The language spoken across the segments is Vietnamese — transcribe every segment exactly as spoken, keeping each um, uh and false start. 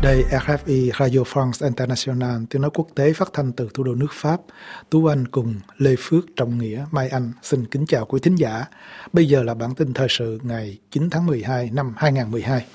Đây rờ ép i Radio France International, tiếng nói quốc tế phát thanh từ thủ đô nước Pháp. Tú Anh cùng Lê Phước, Trọng Nghĩa, Mai Anh xin kính chào quý thính giả. Bây giờ là bản tin thời sự ngày chín tháng mười hai năm hai nghìn không trăm mười hai.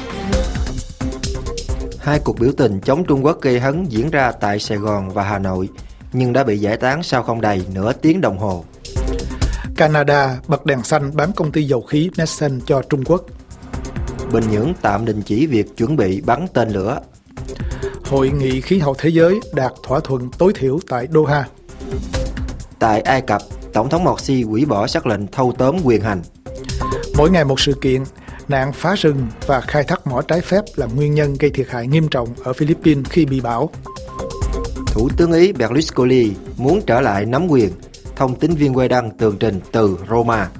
Hai cuộc biểu tình chống Trung Quốc gây hấn diễn ra tại Sài Gòn và Hà Nội, nhưng đã bị giải tán sau không đầy nửa tiếng đồng hồ. Canada bật đèn xanh bán công ty dầu khí Nexen cho Trung Quốc. Bình Nhưỡng tạm đình chỉ việc chuẩn bị bắn tên lửa. Hội nghị khí hậu thế giới đạt thỏa thuận tối thiểu tại Doha. Tại Ai Cập, Tổng thống Morsi hủy bỏ sắc lệnh thâu tóm quyền hành. Mỗi ngày một sự kiện, nạn phá rừng và khai thác mỏ trái phép là nguyên nhân gây thiệt hại nghiêm trọng ở Philippines khi bị bão. Thủ tướng Ý Berlusconi muốn trở lại nắm quyền. Thông tín viên quay đăng tường trình từ Roma.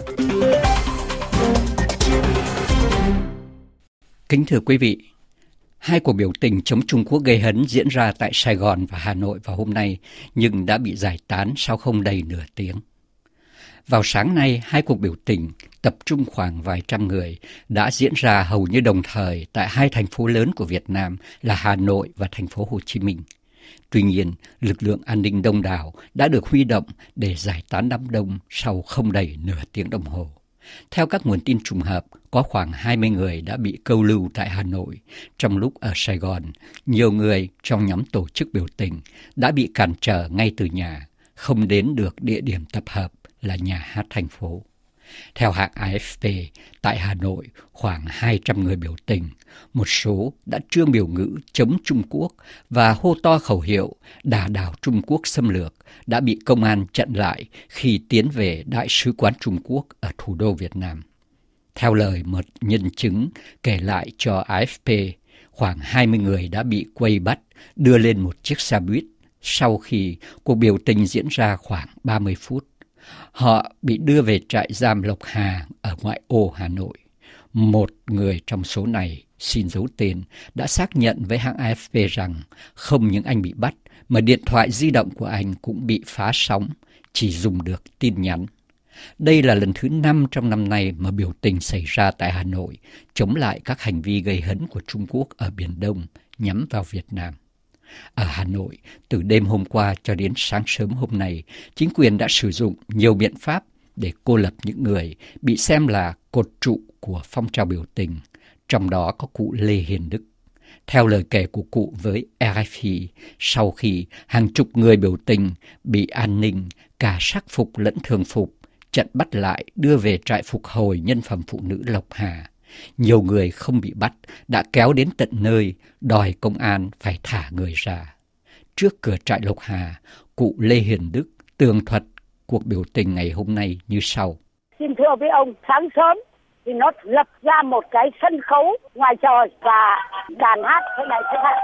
Kính thưa quý vị, hai cuộc biểu tình chống Trung Quốc gây hấn diễn ra tại Sài Gòn và Hà Nội vào hôm nay, nhưng đã bị giải tán sau không đầy nửa tiếng. Vào sáng nay, hai cuộc biểu tình tập trung khoảng vài trăm người đã diễn ra hầu như đồng thời tại hai thành phố lớn của Việt Nam là Hà Nội và thành phố Hồ Chí Minh. Tuy nhiên, lực lượng an ninh đông đảo đã được huy động để giải tán đám đông sau không đầy nửa tiếng đồng hồ. Theo các nguồn tin trùng hợp, có khoảng hai mươi người đã bị câu lưu tại Hà Nội, trong lúc ở Sài Gòn, nhiều người trong nhóm tổ chức biểu tình đã bị cản trở ngay từ nhà, không đến được địa điểm tập hợp là nhà hát thành phố. Theo hãng a ép pê, tại Hà Nội, khoảng hai trăm người biểu tình, một số đã trương biểu ngữ chống Trung Quốc và hô to khẩu hiệu đả đảo Trung Quốc xâm lược đã bị công an chặn lại khi tiến về Đại sứ quán Trung Quốc ở thủ đô Việt Nam. Theo lời một nhân chứng kể lại cho a ép pê, khoảng hai mươi người đã bị quây bắt, đưa lên một chiếc xe buýt sau khi cuộc biểu tình diễn ra khoảng ba mươi phút. Họ bị đưa về trại giam Lộc Hà ở ngoại ô Hà Nội. Một người trong số này, xin giấu tên, đã xác nhận với hãng a ép pê rằng không những anh bị bắt, mà điện thoại di động của anh cũng bị phá sóng, chỉ dùng được tin nhắn. Đây là lần thứ năm trong năm nay mà biểu tình xảy ra tại Hà Nội, chống lại các hành vi gây hấn của Trung Quốc ở Biển Đông nhắm vào Việt Nam. Ở Hà Nội, từ đêm hôm qua cho đến sáng sớm hôm nay, chính quyền đã sử dụng nhiều biện pháp để cô lập những người bị xem là cột trụ của phong trào biểu tình, trong đó có cụ Lê Hiền Đức. Theo lời kể của cụ với rờ ép i, sau khi hàng chục người biểu tình bị an ninh, cả sắc phục lẫn thường phục, chặn bắt lại đưa về trại phục hồi nhân phẩm phụ nữ Lộc Hà, nhiều người không bị bắt đã kéo đến tận nơi đòi công an phải thả người ra. Trước cửa trại Lộc Hà, cụ Lê Hiền Đức tường thuật cuộc biểu tình ngày hôm nay như sau. Xin thưa với ông, sáng sớm thì nó lập ra một cái sân khấu ngoài trời và đàn hát thế này thế này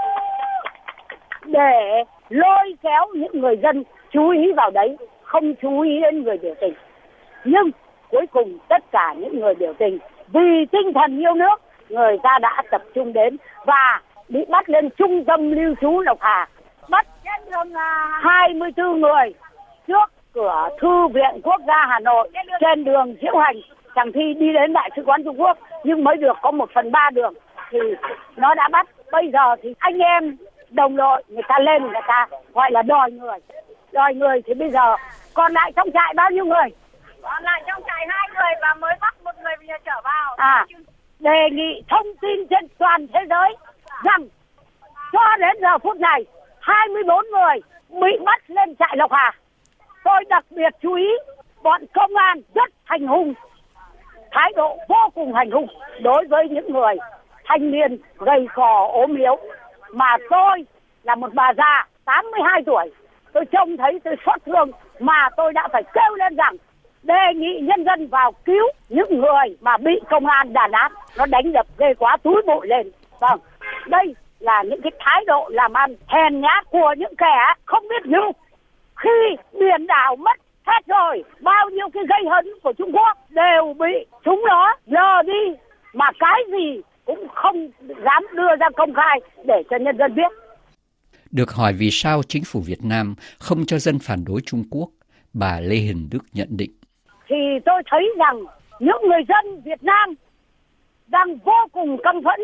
để lôi kéo những người dân chú ý vào đấy, không chú ý đến người biểu tình. Nhưng cuối cùng tất cả những người biểu tình vì tinh thần yêu nước, người ta đã tập trung đến và bị bắt lên trung tâm lưu trú Lộc Hà. Bắt hai mươi tư người trước cửa Thư viện Quốc gia Hà Nội trên đường Diễu Hành. Chẳng thi đi đến Đại sứ quán Trung Quốc nhưng mới được có một phần ba đường thì nó đã bắt. Bây giờ thì anh em đồng đội người ta lên, người ta gọi là đòi người. Đòi người thì bây giờ còn lại trong trại bao nhiêu người? Còn lại trong trại hai người và mới bắt một người bây giờ trở vào. À, đề nghị thông tin trên toàn thế giới rằng cho đến giờ phút này hai mươi bốn người bị bắt lên trại Lộc Hà. Tôi đặc biệt chú ý bọn công an rất hành hung, thái độ vô cùng hành hung đối với những người thanh niên gầy gò ốm yếu. Mà tôi là một bà già tám mươi hai tuổi, tôi trông thấy tôi xót thương mà tôi đã phải kêu lên rằng đề nghị nhân dân vào cứu những người mà bị công an đàn áp, nó đánh đập ghê quá, túi bụi lên. Vâng, đây là những cái thái độ làm ăn hèn nhát của những kẻ không biết nhục. Khi biển đảo mất hết rồi, bao nhiêu cái gây hấn của Trung Quốc đều bị chúng nó lờ đi, mà cái gì cũng không dám đưa ra công khai để cho nhân dân biết. Được hỏi vì sao chính phủ Việt Nam không cho dân phản đối Trung Quốc, bà Lê Hiền Đức nhận định. Thì tôi thấy rằng những người dân Việt Nam đang vô cùng căm phẫn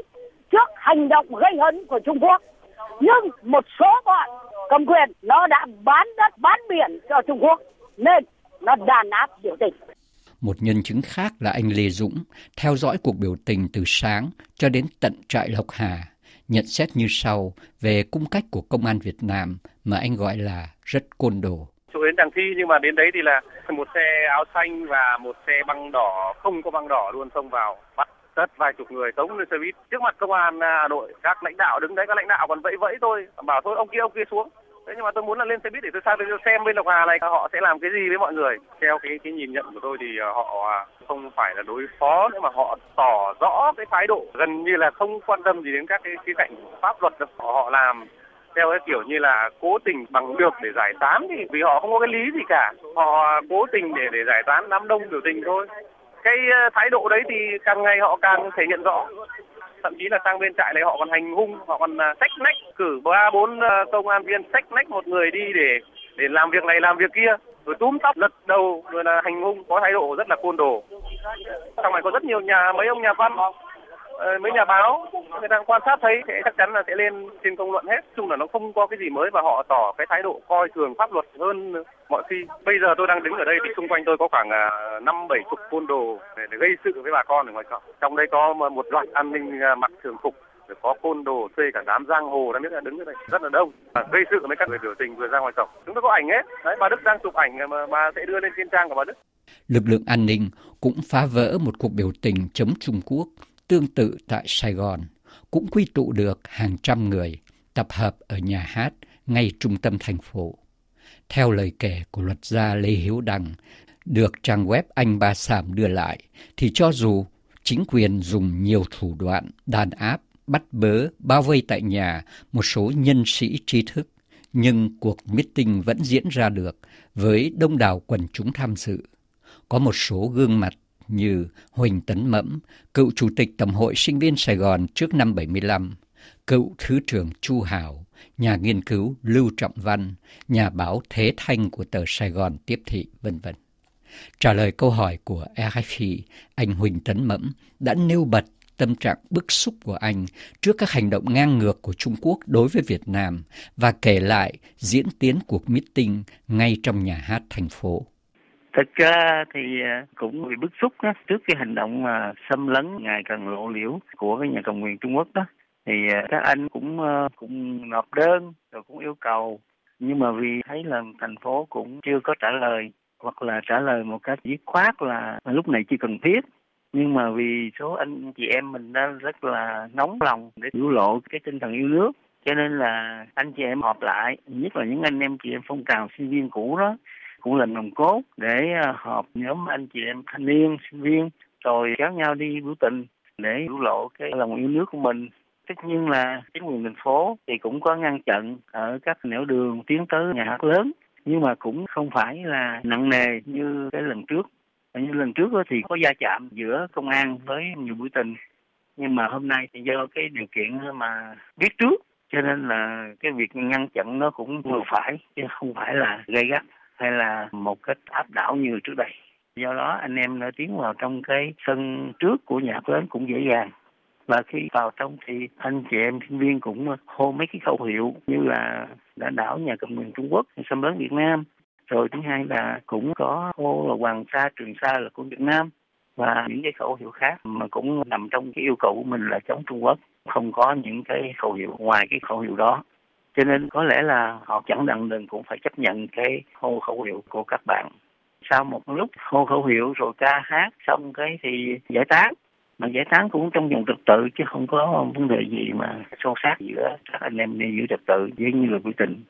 trước hành động gây hấn của Trung Quốc. Nhưng một số bọn cầm quyền nó đã bán đất, bán biển cho Trung Quốc nên nó đàn áp biểu tình. Một nhân chứng khác là anh Lê Dũng, theo dõi cuộc biểu tình từ sáng cho đến tận trại Lộc Hà, nhận xét như sau về cung cách của công an Việt Nam mà anh gọi là rất côn đồ. Chỗ đến Tràng Thi nhưng mà đến đấy thì là một xe áo xanh và một xe băng đỏ, không có băng đỏ luôn xông vào bắt tất vài chục người tống lên xe buýt. Trước mặt công an Hà Nội, các lãnh đạo đứng đấy, các lãnh đạo còn vẫy vẫy tôi, bảo thôi ông kia ông kia xuống. Thế nhưng mà tôi muốn là lên xe buýt để tôi sang tôi xem bên Lộc Hà này họ sẽ làm cái gì với mọi người. Theo cái cái nhìn nhận của tôi thì họ không phải là đối phó nữa mà họ tỏ rõ cái thái độ gần như là không quan tâm gì đến các cái khía cạnh pháp luật. Họ, họ làm theo cái kiểu như là cố tình bằng được để giải tán, thì vì họ không có cái lý gì cả, họ cố tình để để giải tán đám đông biểu tình thôi. Cái thái độ đấy thì càng ngày họ càng thể hiện rõ. Thậm chí là sang bên trại này họ còn hành hung, họ còn xách nách, cử ba bốn công an viên xách nách một người đi để để làm việc này làm việc kia, rồi túm tóc lật đầu, rồi là hành hung, có thái độ rất là côn đồ. Trong này có rất nhiều nhà, mấy ông nhà văn, mấy nhà báo, người ta quan sát thấy sẽ chắc chắn là sẽ lên trên công luận hết. Chung là nó không có cái gì mới và họ tỏ cái thái độ coi thường pháp luật hơn mọi khi. Bây giờ tôi đang đứng ở đây thì xung quanh tôi có khoảng năm bảy chục côn đồ để, để gây sự với bà con ở ngoài chợ. Trong đây có một loạt an ninh mặc thường phục, có côn đồ thuê cả đám giang hồ đang biết là đứng ở đây rất là đông, gây sự với các người biểu tình vừa ra ngoài cổng. Chúng tôi có ảnh hết. Đấy, bà Đức đang chụp ảnh mà bà sẽ đưa lên trên trang của bà Đức. Lực lượng an ninh cũng phá vỡ một cuộc biểu tình chống Trung Quốc tương tự tại Sài Gòn, cũng quy tụ được hàng trăm người tập hợp ở nhà hát ngay trung tâm thành phố. Theo lời kể của luật gia Lê Hiếu Đằng, được trang web Anh Ba Sàm đưa lại, thì cho dù chính quyền dùng nhiều thủ đoạn đàn áp, bắt bớ, bao vây tại nhà một số nhân sĩ trí thức, nhưng cuộc meeting vẫn diễn ra được với đông đảo quần chúng tham dự. Có một số gương mặt như Huỳnh Tấn Mẫm, cựu chủ tịch Tổng hội Sinh viên Sài Gòn trước năm bảy mươi lăm, cựu Thứ trưởng Chu Hảo, nhà nghiên cứu Lưu Trọng Văn, nhà báo Thế Thanh của tờ Sài Gòn Tiếp Thị, vân vân. Trả lời câu hỏi của rờ ép pê, anh Huỳnh Tấn Mẫm đã nêu bật tâm trạng bức xúc của anh trước các hành động ngang ngược của Trung Quốc đối với Việt Nam và kể lại diễn tiến cuộc meeting ngay trong nhà hát thành phố. Thật ra thì cũng bị bức xúc đó, trước cái hành động mà xâm lấn ngày càng lộ liễu của cái nhà cầm quyền Trung Quốc đó, thì các anh cũng cũng nộp đơn rồi cũng yêu cầu, nhưng mà vì thấy là thành phố cũng chưa có trả lời, hoặc là trả lời một cách dứt khoát là lúc này chưa cần thiết. Nhưng mà vì số anh chị em mình đã rất là nóng lòng để biểu lộ cái tinh thần yêu nước, cho nên là anh chị em họp lại, nhất là những anh em chị em phong trào sinh viên cũ đó, cũng là nòng cốt để họp nhóm anh chị em thanh niên, sinh viên, rồi kéo nhau đi biểu tình để biểu lộ cái lòng yêu nước của mình. Tất nhiên là chính quyền thành phố thì cũng có ngăn chặn ở các nẻo đường tiến tới nhà hát lớn, nhưng mà cũng không phải là nặng nề như cái lần trước. Như lần trước thì có va chạm giữa công an với nhiều biểu tình, nhưng mà hôm nay thì do cái điều kiện mà biết trước, cho nên là cái việc ngăn chặn nó cũng vừa phải, chứ không phải là gay gắt hay là một cách áp đảo như trước đây. Do đó anh em đã tiến vào trong cái sân trước của nhà hát lớn cũng dễ dàng. Và khi vào trong thì anh chị em sinh viên cũng hô mấy cái khẩu hiệu như là đã đảo nhà cầm quyền Trung Quốc, xâm lấn Việt Nam. Rồi thứ hai là cũng có hô là Hoàng Sa, Trường Sa là của Việt Nam, và những cái khẩu hiệu khác mà cũng nằm trong cái yêu cầu của mình là chống Trung Quốc. Không có những cái khẩu hiệu ngoài cái khẩu hiệu đó. Cho nên có lẽ là họ chẳng đặng đừng cũng phải chấp nhận cái hô khẩu hiệu của các bạn. Sau một lúc hô khẩu hiệu rồi ca hát xong cái thì giải tán. Mà giải tán cũng trong vòng trật tự chứ không có vấn đề gì mà xô xát giữa các anh em đi giữ trật tự với như là biểu tình.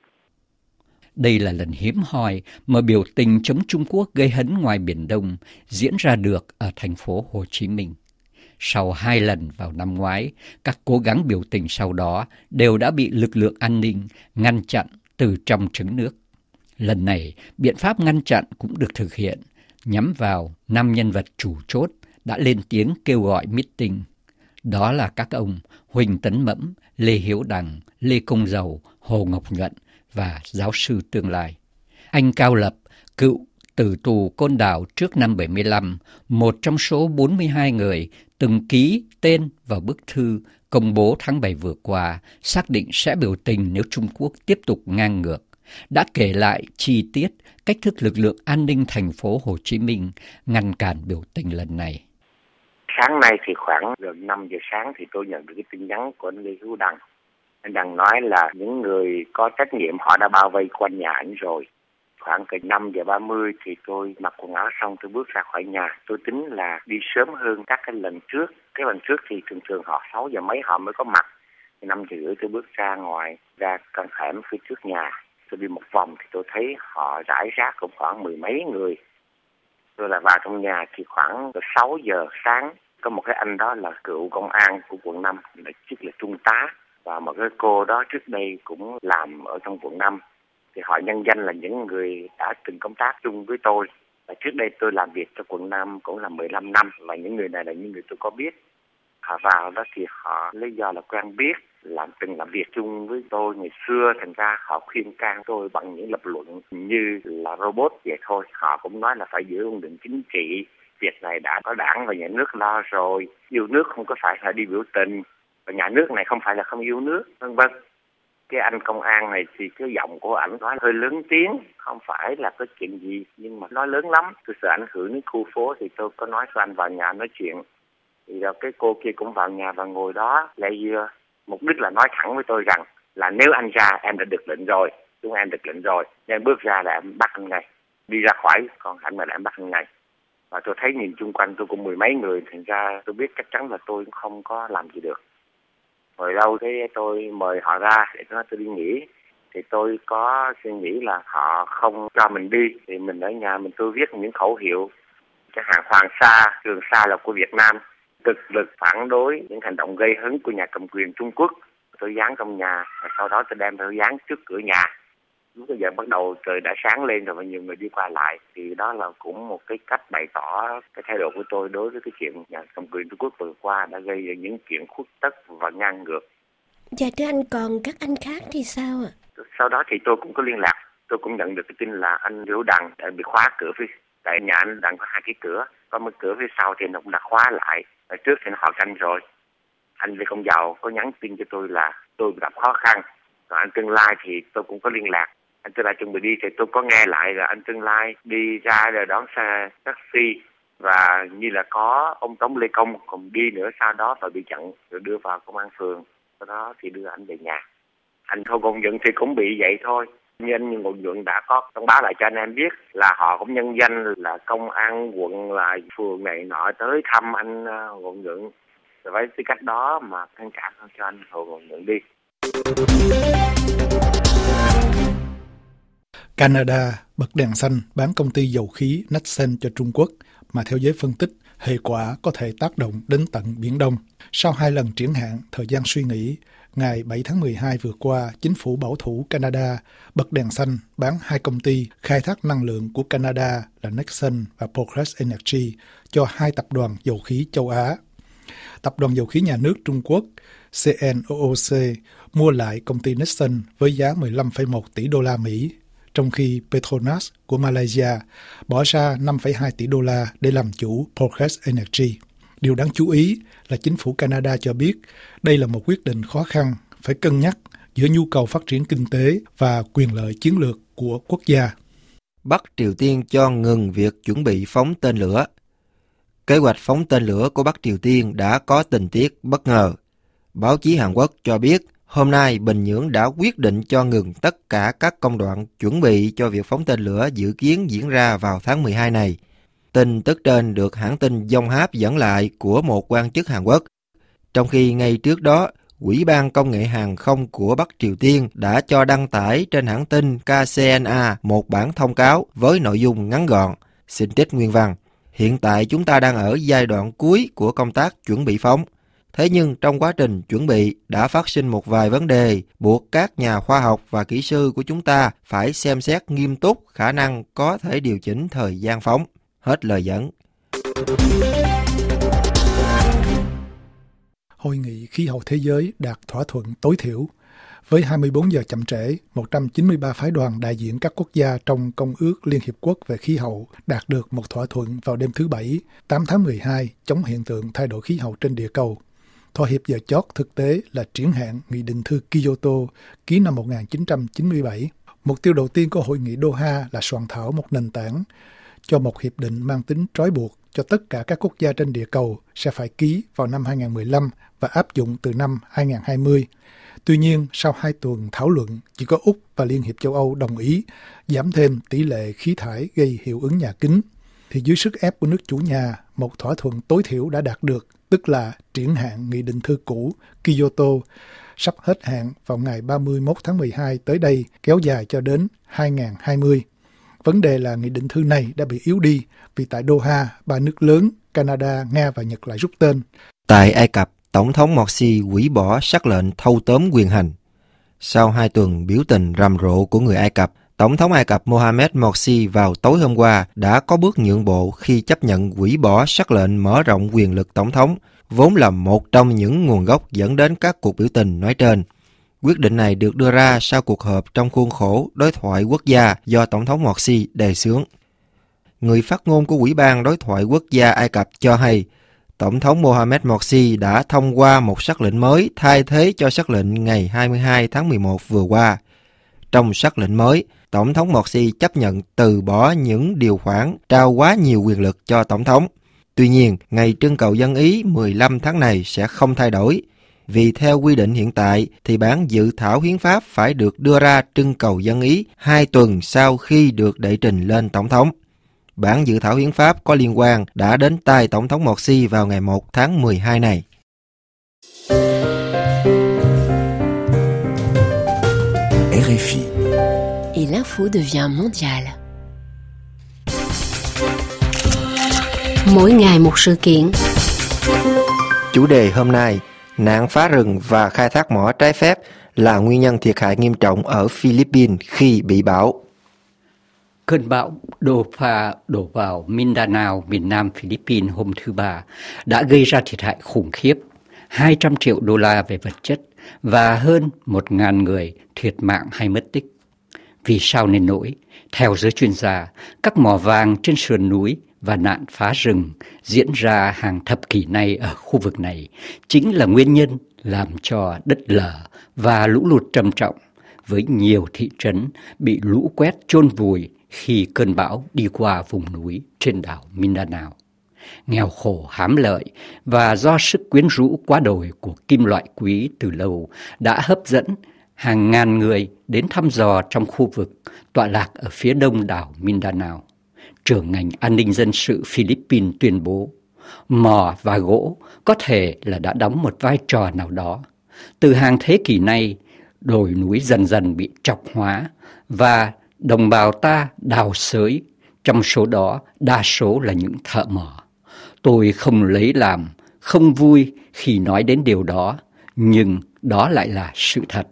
Đây là lần hiếm hoi mà biểu tình chống Trung Quốc gây hấn ngoài Biển Đông diễn ra được ở thành phố Hồ Chí Minh. Sau hai lần vào năm ngoái, các cố gắng biểu tình sau đó đều đã bị lực lượng an ninh ngăn chặn từ trong trứng nước. Lần này, biện pháp ngăn chặn cũng được thực hiện, nhắm vào năm nhân vật chủ chốt đã lên tiếng kêu gọi meeting. Đó là các ông Huỳnh Tấn Mẫm, Lê Hiếu Đằng, Lê Công Dầu, Hồ Ngọc Nhuận và giáo sư tương lai. Anh Cao Lập, cựu tử tù Côn Đảo trước năm bảy mươi lăm, một trong số bốn mươi hai người từng ký tên vào bức thư công bố tháng bảy vừa qua xác định sẽ biểu tình nếu Trung Quốc tiếp tục ngang ngược, đã kể lại chi tiết cách thức lực lượng an ninh thành phố Hồ Chí Minh ngăn cản biểu tình lần này. Sáng nay thì khoảng gần năm giờ sáng thì tôi nhận được cái tin nhắn của anh Lê Hữu Đăng. Anh Đăng nói là những người có trách nhiệm họ đã bao vây quanh nhà anh rồi. Khoảng từ năm giờ ba mươi thì tôi mặc quần áo xong tôi bước ra khỏi nhà. Tôi tính là đi sớm hơn các cái lần trước. Cái lần trước thì thường thường họ sáu giờ mấy họ mới có mặt. năm giờ rưỡi tôi bước ra ngoài, ra căn hẻm phía trước nhà. Tôi đi một vòng thì tôi thấy họ rải rác cũng khoảng mười mấy người. Tôi là vào trong nhà thì khoảng sáu giờ sáng. Có một cái anh đó là cựu công an của quận năm, là chức là trung tá. Và một cái cô đó trước đây cũng làm ở trong quận năm. Thì họ nhân danh là những người đã từng công tác chung với tôi. Và trước đây tôi làm việc cho quận năm cũng là mười lăm năm. Và những người này là những người tôi có biết. Họ vào đó thì họ lý do là quen biết, làm từng làm việc chung với tôi ngày xưa. Thành ra họ khuyên can tôi bằng những lập luận như là robot vậy thôi. Họ cũng nói là phải giữ ổn định chính trị. Việc này đã có đảng và nhà nước lo rồi. Yêu nước không có phải là đi biểu tình. Và nhà nước này không phải là không yêu nước, vân vân. Cái anh công an này thì cái giọng của ảnh nói hơi lớn tiếng, không phải là có chuyện gì nhưng mà nói lớn lắm. Tôi sợ ảnh hưởng đến khu phố thì tôi có nói cho anh vào nhà nói chuyện. Thì đó, cái cô kia cũng vào nhà và ngồi đó lay dưa. Mục đích là nói thẳng với tôi rằng là nếu anh ra em đã được lệnh rồi, chúng em được lệnh rồi, nên bước ra là em bắt anh ngay, đi ra khỏi, còn anh mà là em bắt anh ngay. Và tôi thấy nhìn chung quanh tôi cũng mười mấy người, thành ra tôi biết chắc chắn là tôi cũng không có làm gì được. Hồi lâu thế tôi mời họ ra để nói tôi đi nghỉ, thì tôi có suy nghĩ là họ không cho mình đi, thì mình ở nhà mình tôi viết những khẩu hiệu, chẳng hạn Hoàng Sa, Trường Sa là của Việt Nam, cực lực phản đối những hành động gây hấn của nhà cầm quyền Trung Quốc. Tôi dán trong nhà, và sau đó tôi đem tôi dán trước cửa nhà. Lúc bây giờ bắt đầu trời đã sáng lên rồi và nhiều người đi qua lại, thì đó là cũng một cái cách bày tỏ cái thái độ của tôi đối với cái chuyện nhà cầm quyền Trung Quốc vừa qua đã gây ra những chuyện khuất tất và ngang ngược. Dạ thưa anh, còn các anh khác thì sao ạ? Sau đó thì tôi cũng có liên lạc, tôi cũng nhận được cái tin là anh Liễu Đằng đã bị khóa cửa phía, tại nhà anh Đằng có hai cái cửa, có một cửa phía sau thì nó cũng đã khóa lại, ở trước thì nó họ canh rồi. Anh Lê Công Giàu có nhắn tin cho tôi là tôi gặp khó khăn, rồi anh Tương Lai thì tôi cũng có liên lạc. Anh Tương Lai chuẩn bị đi thì tôi có nghe lại là anh Tương Lai đi ra rồi đón xe taxi, và như là có ông Tống Lê Công cùng đi nữa, sau đó và bị chặn rồi đưa vào công an phường, sau đó thì đưa anh về nhà. Anh Hồ Ngọc Nhuận thì cũng bị vậy thôi, nhưng anh Ngọc Nhuận đã có thông báo lại cho anh em biết là họ cũng nhân danh là công an quận là phường này nọ tới thăm anh Ngọc Nhuận, rồi với tư cách đó mà ngăn cản cho anh Hồ Ngọc Nhuận đi. Canada bật đèn xanh bán công ty dầu khí Nexen cho Trung Quốc, mà theo giới phân tích, hệ quả có thể tác động đến tận Biển Đông. Sau hai lần triển hạn thời gian suy nghĩ, ngày bảy tháng mười hai vừa qua, chính phủ bảo thủ Canada bật đèn xanh bán hai công ty khai thác năng lượng của Canada là Nexen và Progress Energy cho hai tập đoàn dầu khí châu Á. Tập đoàn dầu khí nhà nước Trung Quốc xê en o o xê mua lại công ty Nexen với giá mười lăm phẩy một tỷ đô la Mỹ, trong khi Petronas của Malaysia bỏ ra năm phẩy hai tỷ đô la để làm chủ Progress Energy. Điều đáng chú ý là chính phủ Canada cho biết đây là một quyết định khó khăn, phải cân nhắc giữa nhu cầu phát triển kinh tế và quyền lợi chiến lược của quốc gia. Bắc Triều Tiên cho ngừng việc chuẩn bị phóng tên lửa. Kế hoạch phóng tên lửa của Bắc Triều Tiên đã có tình tiết bất ngờ. Báo chí Hàn Quốc cho biết hôm nay Bình Nhưỡng đã quyết định cho ngừng tất cả các công đoạn chuẩn bị cho việc phóng tên lửa dự kiến diễn ra vào tháng mười hai này. Tin tức trên được hãng tin Yonhap dẫn lại của một quan chức Hàn Quốc, trong khi ngay trước đó, Ủy ban Công nghệ Hàng không của Bắc Triều Tiên đã cho đăng tải trên hãng tin ca xê en a một bản thông cáo với nội dung ngắn gọn. Xin trích nguyên văn. Hiện tại chúng ta đang ở giai đoạn cuối của công tác chuẩn bị phóng. Thế nhưng trong quá trình chuẩn bị đã phát sinh một vài vấn đề buộc các nhà khoa học và kỹ sư của chúng ta phải xem xét nghiêm túc khả năng có thể điều chỉnh thời gian phóng. Hết lời dẫn. Hội nghị khí hậu thế giới đạt thỏa thuận tối thiểu. Với hai mươi bốn giờ chậm trễ, một trăm chín mươi ba phái đoàn đại diện các quốc gia trong Công ước Liên Hiệp Quốc về khí hậu đạt được một thỏa thuận vào đêm thứ Bảy, tám tháng mười hai, chống hiện tượng thay đổi khí hậu trên địa cầu. Thỏa hiệp giờ chót thực tế là triển hạn Nghị định thư Kyoto ký năm một nghìn chín trăm chín mươi bảy. Mục tiêu đầu tiên của hội nghị Doha là soạn thảo một nền tảng cho một hiệp định mang tính trói buộc cho tất cả các quốc gia trên địa cầu sẽ phải ký vào năm hai nghìn không trăm mười lăm và áp dụng từ năm hai nghìn không trăm hai mươi. Tuy nhiên, sau hai tuần thảo luận, chỉ có Úc và Liên hiệp châu Âu đồng ý giảm thêm tỷ lệ khí thải gây hiệu ứng nhà kính. Thì dưới sức ép của nước chủ nhà, một thỏa thuận tối thiểu đã đạt được, tức là triển hạn Nghị định thư cũ Kyoto sắp hết hạn vào ngày ba mươi mốt tháng mười hai tới đây, kéo dài cho đến hai nghìn không trăm hai mươi. Vấn đề là nghị định thư này đã bị yếu đi vì tại Doha, ba nước lớn Canada, Nga và Nhật lại rút tên. Tại Ai Cập, Tổng thống Morsi hủy bỏ sắc lệnh thâu tóm quyền hành. Sau hai tuần biểu tình rầm rộ của người Ai Cập, Tổng thống Ai Cập Mohamed Morsi vào tối hôm qua đã có bước nhượng bộ khi chấp nhận hủy bỏ sắc lệnh mở rộng quyền lực tổng thống, vốn là một trong những nguồn gốc dẫn đến các cuộc biểu tình nói trên. Quyết định này được đưa ra sau cuộc họp trong khuôn khổ đối thoại quốc gia do Tổng thống Morsi đề xướng. Người phát ngôn của Ủy ban Đối thoại Quốc gia Ai Cập cho hay, Tổng thống Mohamed Morsi đã thông qua một sắc lệnh mới thay thế cho sắc lệnh ngày hai mươi hai tháng mười một vừa qua. Trong sắc lệnh mới, Tổng thống Morsi chấp nhận từ bỏ những điều khoản trao quá nhiều quyền lực cho Tổng thống. Tuy nhiên, ngày trưng cầu dân Ý mười lăm tháng này sẽ không thay đổi, vì theo quy định hiện tại thì bản dự thảo hiến pháp phải được đưa ra trưng cầu dân Ý hai tuần sau khi được đệ trình lên Tổng thống. Bản dự thảo hiến pháp có liên quan đã đến tay Tổng thống Morsi vào ngày một tháng mười hai này. rờ ép i. Et l'info devient mondiale. Mỗi ngày một sự kiện. Chủ đề hôm nay, nạn phá rừng và khai thác mỏ trái phép là nguyên nhân thiệt hại nghiêm trọng ở Philippines khi bị bão. Cơn bão Doha đổ vào Mindanao, miền nam Philippines hôm thứ Ba đã gây ra thiệt hại khủng khiếp, hai trăm triệu đô la về vật chất và hơn một nghìn người thiệt mạng hay mất tích. Vì sao nên nổi? Theo giới chuyên gia, các mỏ vàng trên sườn núi và nạn phá rừng diễn ra hàng thập kỷ nay ở khu vực này chính là nguyên nhân làm cho đất lở và lũ lụt trầm trọng, với nhiều thị trấn bị lũ quét chôn vùi khi cơn bão đi qua vùng núi trên đảo Mindanao. Nghèo khổ hám lợi và do sức quyến rũ quá đồi của kim loại quý từ lâu đã hấp dẫn hàng ngàn người đến thăm dò trong khu vực tọa lạc ở phía đông đảo Mindanao. Trưởng ngành an ninh dân sự Philippines tuyên bố mỏ và gỗ có thể là đã đóng một vai trò nào đó. Từ hàng thế kỷ nay, đồi núi dần dần bị trọc hóa và đồng bào ta đào xới, trong số đó đa số là những thợ mỏ. Tôi không lấy làm, không vui khi nói đến điều đó, nhưng đó lại là sự thật.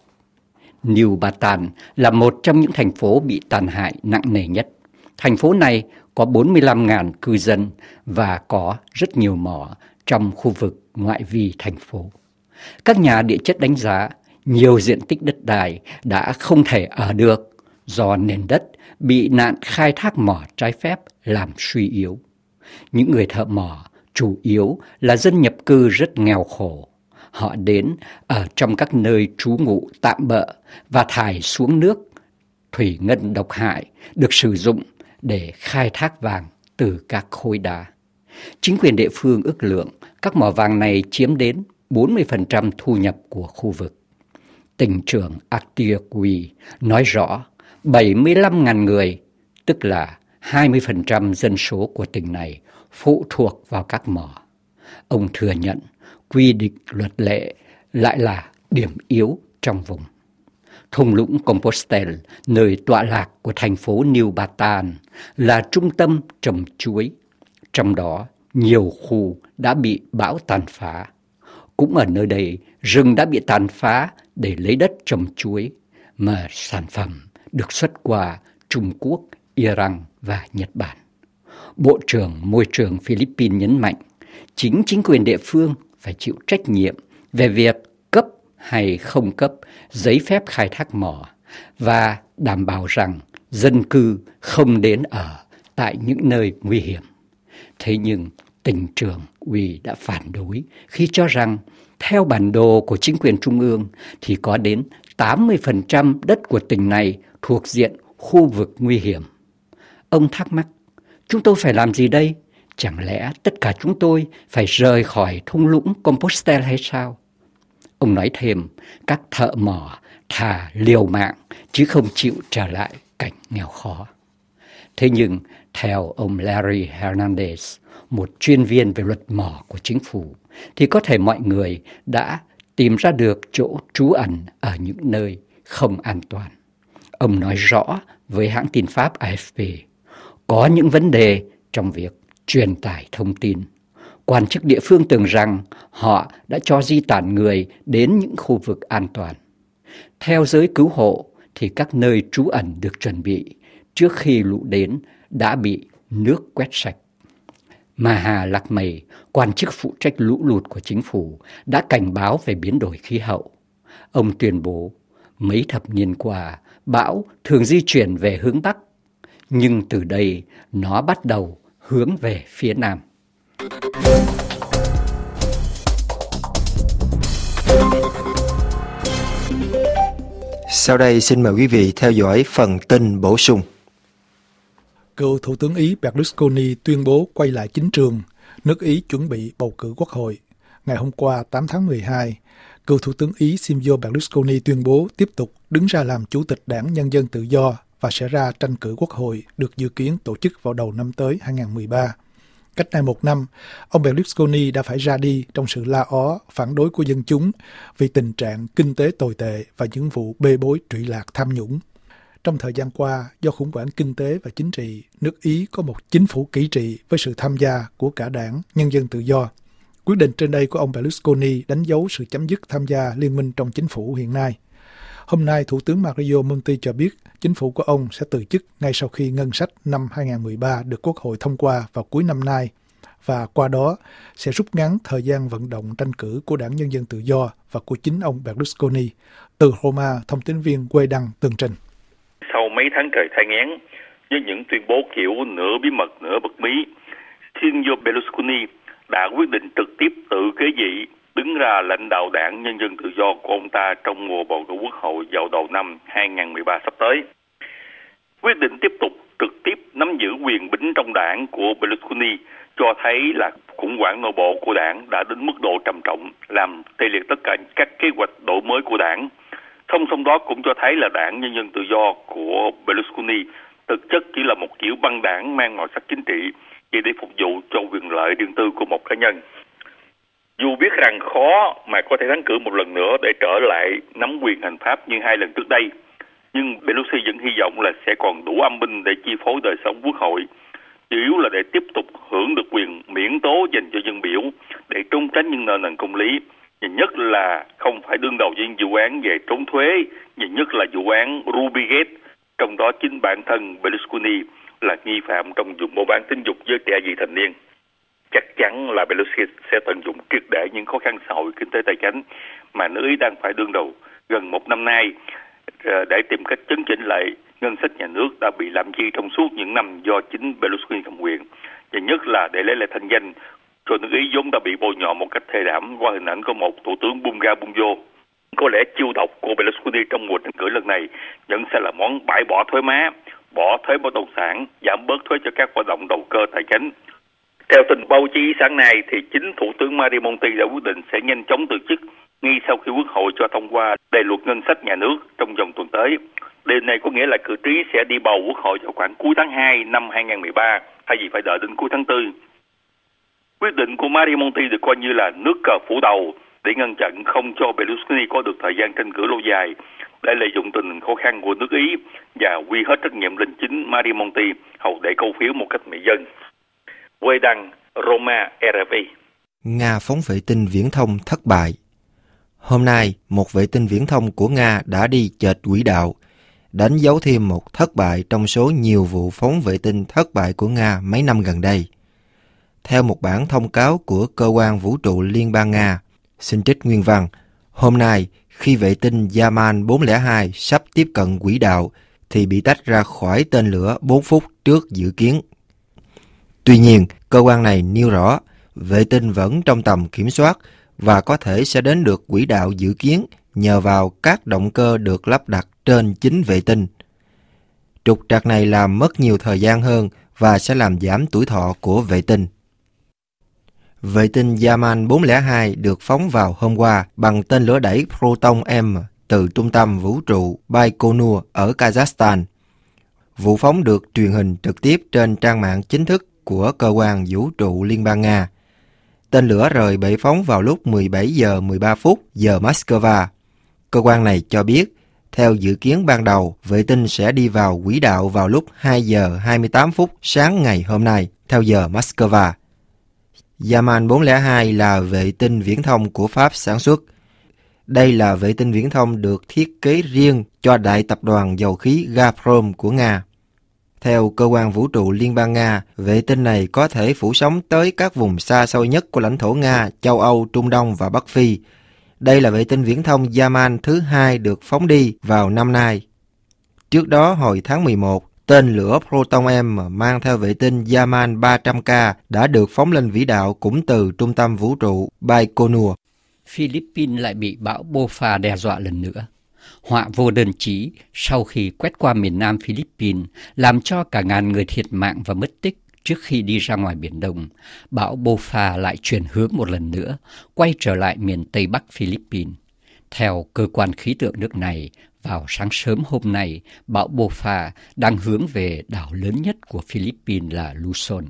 New Bataan là một trong những thành phố bị tàn hại nặng nề nhất. Thành phố này có bốn mươi lăm nghìn cư dân và có rất nhiều mỏ trong khu vực ngoại vi thành phố. Các nhà địa chất đánh giá nhiều diện tích đất đai đã không thể ở được do nền đất bị nạn khai thác mỏ trái phép làm suy yếu. Những người thợ mỏ chủ yếu là dân nhập cư rất nghèo khổ. Họ đến ở trong các nơi trú ngụ tạm bợ và thải xuống nước thủy ngân độc hại được sử dụng để khai thác vàng từ các khối đá. Chính quyền địa phương ước lượng các mỏ vàng này chiếm đến bốn mươi phần trăm thu nhập của khu vực. Tỉnh trưởng Atiaqui nói rõ bảy mươi lăm nghìn người, tức là hai mươi phần trăm dân số của tỉnh này, phụ thuộc vào các mỏ. Ông thừa nhận quy định luật lệ lại là điểm yếu trong vùng. Thung lũng Compostela, nơi tọa lạc của thành phố New Bataan, là trung tâm trồng chuối. Trong đó, nhiều khu đã bị bão tàn phá. Cũng ở nơi đây, rừng đã bị tàn phá để lấy đất trồng chuối, mà sản phẩm được xuất qua Trung Quốc, Iran và Nhật Bản. Bộ trưởng Môi trường Philippines nhấn mạnh, chính chính quyền địa phương phải chịu trách nhiệm về việc cấp hay không cấp giấy phép khai thác mỏ và đảm bảo rằng dân cư không đến ở tại những nơi nguy hiểm. Thế nhưng tỉnh trưởng ủy đã phản đối khi cho rằng theo bản đồ của chính quyền trung ương thì có đến tám mươi phần trăm đất của tỉnh này thuộc diện khu vực nguy hiểm. Ông thắc mắc, chúng tôi phải làm gì đây? Chẳng lẽ tất cả chúng tôi phải rời khỏi thung lũng Compostela hay sao? Ông nói thêm, các thợ mỏ thà liều mạng chứ không chịu trở lại cảnh nghèo khó. Thế nhưng, theo ông Larry Hernandez, một chuyên viên về luật mỏ của chính phủ, thì có thể mọi người đã tìm ra được chỗ trú ẩn ở những nơi không an toàn. Ông nói rõ với hãng tin Pháp A F P, có những vấn đề trong việc truyền tải thông tin. Quan chức địa phương tưởng rằng họ đã cho di tản người đến những khu vực an toàn. Theo giới cứu hộ thì các nơi trú ẩn được chuẩn bị trước khi lũ đến đã bị nước quét sạch. Maha Lakmey, quan chức phụ trách lũ lụt của chính phủ, đã cảnh báo về biến đổi khí hậu. Ông tuyên bố, mấy thập niên qua, bão thường di chuyển về hướng Bắc, nhưng từ đây nó bắt đầu hướng về phía Nam. Sau đây xin mời quý vị theo dõi phần tin bổ sung. Cựu Thủ tướng Ý Berlusconi tuyên bố quay lại chính trường, nước Ý chuẩn bị bầu cử quốc hội. Ngày hôm qua tám tháng mười hai, cựu Thủ tướng Ý Silvio Berlusconi tuyên bố tiếp tục đứng ra làm Chủ tịch Đảng Nhân dân Tự do và sẽ ra tranh cử quốc hội được dự kiến tổ chức vào đầu năm tới hai không một ba. Cách đây một năm, ông Berlusconi đã phải ra đi trong sự la ó, phản đối của dân chúng vì tình trạng kinh tế tồi tệ và những vụ bê bối trụy lạc tham nhũng. Trong thời gian qua, do khủng hoảng kinh tế và chính trị, nước Ý có một chính phủ kỹ trị với sự tham gia của cả Đảng Nhân dân Tự do. Quyết định trên đây của ông Berlusconi đánh dấu sự chấm dứt tham gia liên minh trong chính phủ hiện nay. Hôm nay, Thủ tướng Mario Monti cho biết chính phủ của ông sẽ từ chức ngay sau khi ngân sách năm hai không một ba được Quốc hội thông qua vào cuối năm nay, và qua đó sẽ rút ngắn thời gian vận động tranh cử của Đảng Nhân dân Tự do và của chính ông Berlusconi. Từ Roma, thông tin viên Quê Đăng tường trình. Sau mấy tháng trời thai nghén, với những tuyên bố kiểu nửa bí mật nửa bật mí, Silvio Berlusconi đã quyết định trực tiếp tự kế vị, đứng ra lãnh đạo Đảng Nhân dân Tự do của ông ta trong mùa bầu cử quốc hội vào đầu năm hai không một ba sắp tới. Quyết định tiếp tục trực tiếp nắm giữ quyền bính trong đảng của Berlusconi cho thấy là khủng hoảng nội bộ của đảng đã đến mức độ trầm trọng, làm tê liệt tất cả các kế hoạch đổi mới của đảng. Song song đó cũng cho thấy là Đảng Nhân dân Tự do của Berlusconi thực chất chỉ là một kiểu băng đảng mang màu sắc chính trị chỉ để phục vụ cho quyền lợi riêng tư của một cá nhân. Dù biết rằng khó mà có thể thắng cử một lần nữa để trở lại nắm quyền hành pháp như hai lần trước đây, nhưng Berlusconi vẫn hy vọng là sẽ còn đủ âm binh để chi phối đời sống quốc hội, chủ yếu là để tiếp tục hưởng được quyền miễn tố dành cho dân biểu để trốn tránh những nợ nần công lý, và nhất là không phải đương đầu với những vụ án về trốn thuế, và nhất là vụ án Rubygate, trong đó chính bản thân Berlusconi là nghi phạm trong vụ mua bán tín dụng với trẻ vị thành niên. Chắc chắn là Berlusconi sẽ tận dụng triệt để những khó khăn xã hội, kinh tế, tài chính mà nước Ý đang phải đương đầu gần một năm nay để tìm cách chấn chỉnh lại ngân sách nhà nước đã bị lạm chi trong suốt những năm do chính Berlusconi cầm quyền, và nhất là để lấy lại thanh danh cho nước Ý vốn đã bị bôi nhọ một cách thê thảm qua hình ảnh của một thủ tướng bung ga bung vô. Có lẽ chiêu độc của Berlusconi trong mùa tranh cử lần này vẫn sẽ là món bãi bỏ thuế má, bỏ thuế bất động sản, giảm bớt thuế cho các hoạt động đầu cơ tài chính. Theo tin báo chí sáng nay thì chính Thủ tướng Mario Monti đã quyết định sẽ nhanh chóng từ chức ngay sau khi Quốc hội cho thông qua đề luật ngân sách nhà nước trong vòng tuần tới. Điều này có nghĩa là cử tri sẽ đi bầu Quốc hội vào khoảng cuối tháng hai năm hai không một ba, thay vì phải đợi đến cuối tháng tư. Quyết định của Mario Monti được coi như là nước cờ phủ đầu để ngăn chặn không cho Berlusconi có được thời gian tranh cử lâu dài, để lợi dụng tình hình khó khăn của nước Ý và quy hết trách nhiệm lên chính Mario Monti hầu để câu phiếu một cách mỹ dân. Quê Đăng, Roma, rờ ép i. Nga phóng vệ tinh viễn thông thất bại. Hôm nay, một vệ tinh viễn thông của Nga đã đi chệch quỹ đạo, đánh dấu thêm một thất bại trong số nhiều vụ phóng vệ tinh thất bại của Nga mấy năm gần đây. Theo một bản thông cáo của Cơ quan Vũ trụ Liên bang Nga, xin trích nguyên văn, hôm nay, khi vệ tinh Yaman bốn không hai sắp tiếp cận quỹ đạo, thì bị tách ra khỏi tên lửa bốn phút trước dự kiến. Tuy nhiên, cơ quan này nêu rõ, vệ tinh vẫn trong tầm kiểm soát và có thể sẽ đến được quỹ đạo dự kiến nhờ vào các động cơ được lắp đặt trên chính vệ tinh. Trục trặc này làm mất nhiều thời gian hơn và sẽ làm giảm tuổi thọ của vệ tinh. Vệ tinh Yaman bốn không hai được phóng vào hôm qua bằng tên lửa đẩy Proton-M từ trung tâm vũ trụ Baikonur ở Kazakhstan. Vụ phóng được truyền hình trực tiếp trên trang mạng chính thức của cơ quan vũ trụ Liên bang Nga. Tên lửa rời bệ phóng vào lúc mười bảy giờ mười ba phút giờ Moscow. Cơ quan này cho biết, theo dự kiến ban đầu, vệ tinh sẽ đi vào quỹ đạo vào lúc hai giờ hai mươi tám phút sáng ngày hôm nay, theo giờ Moscow. Yaman bốn không hai là vệ tinh viễn thông của Pháp sản xuất. Đây là vệ tinh viễn thông được thiết kế riêng cho đại tập đoàn dầu khí Gazprom của Nga. Theo cơ quan vũ trụ Liên bang Nga, vệ tinh này có thể phủ sóng tới các vùng xa xôi nhất của lãnh thổ Nga, châu Âu, Trung Đông và Bắc Phi. Đây là vệ tinh viễn thông Yaman thứ hai được phóng đi vào năm nay. Trước đó, hồi tháng mười một, tên lửa Proton-M mang theo vệ tinh Yaman ba trăm K đã được phóng lên vĩ đạo cũng từ trung tâm vũ trụ Baikonur. Philippines lại bị bão Bopha đe dọa lần nữa. Họa vô đơn chí sau khi quét qua miền nam Philippines, làm cho cả ngàn người thiệt mạng và mất tích trước khi đi ra ngoài Biển Đông. Bão Bopha lại chuyển hướng một lần nữa, quay trở lại miền Tây Bắc Philippines. Theo cơ quan khí tượng nước này, vào sáng sớm hôm nay, bão Bopha đang hướng về đảo lớn nhất của Philippines là Luzon.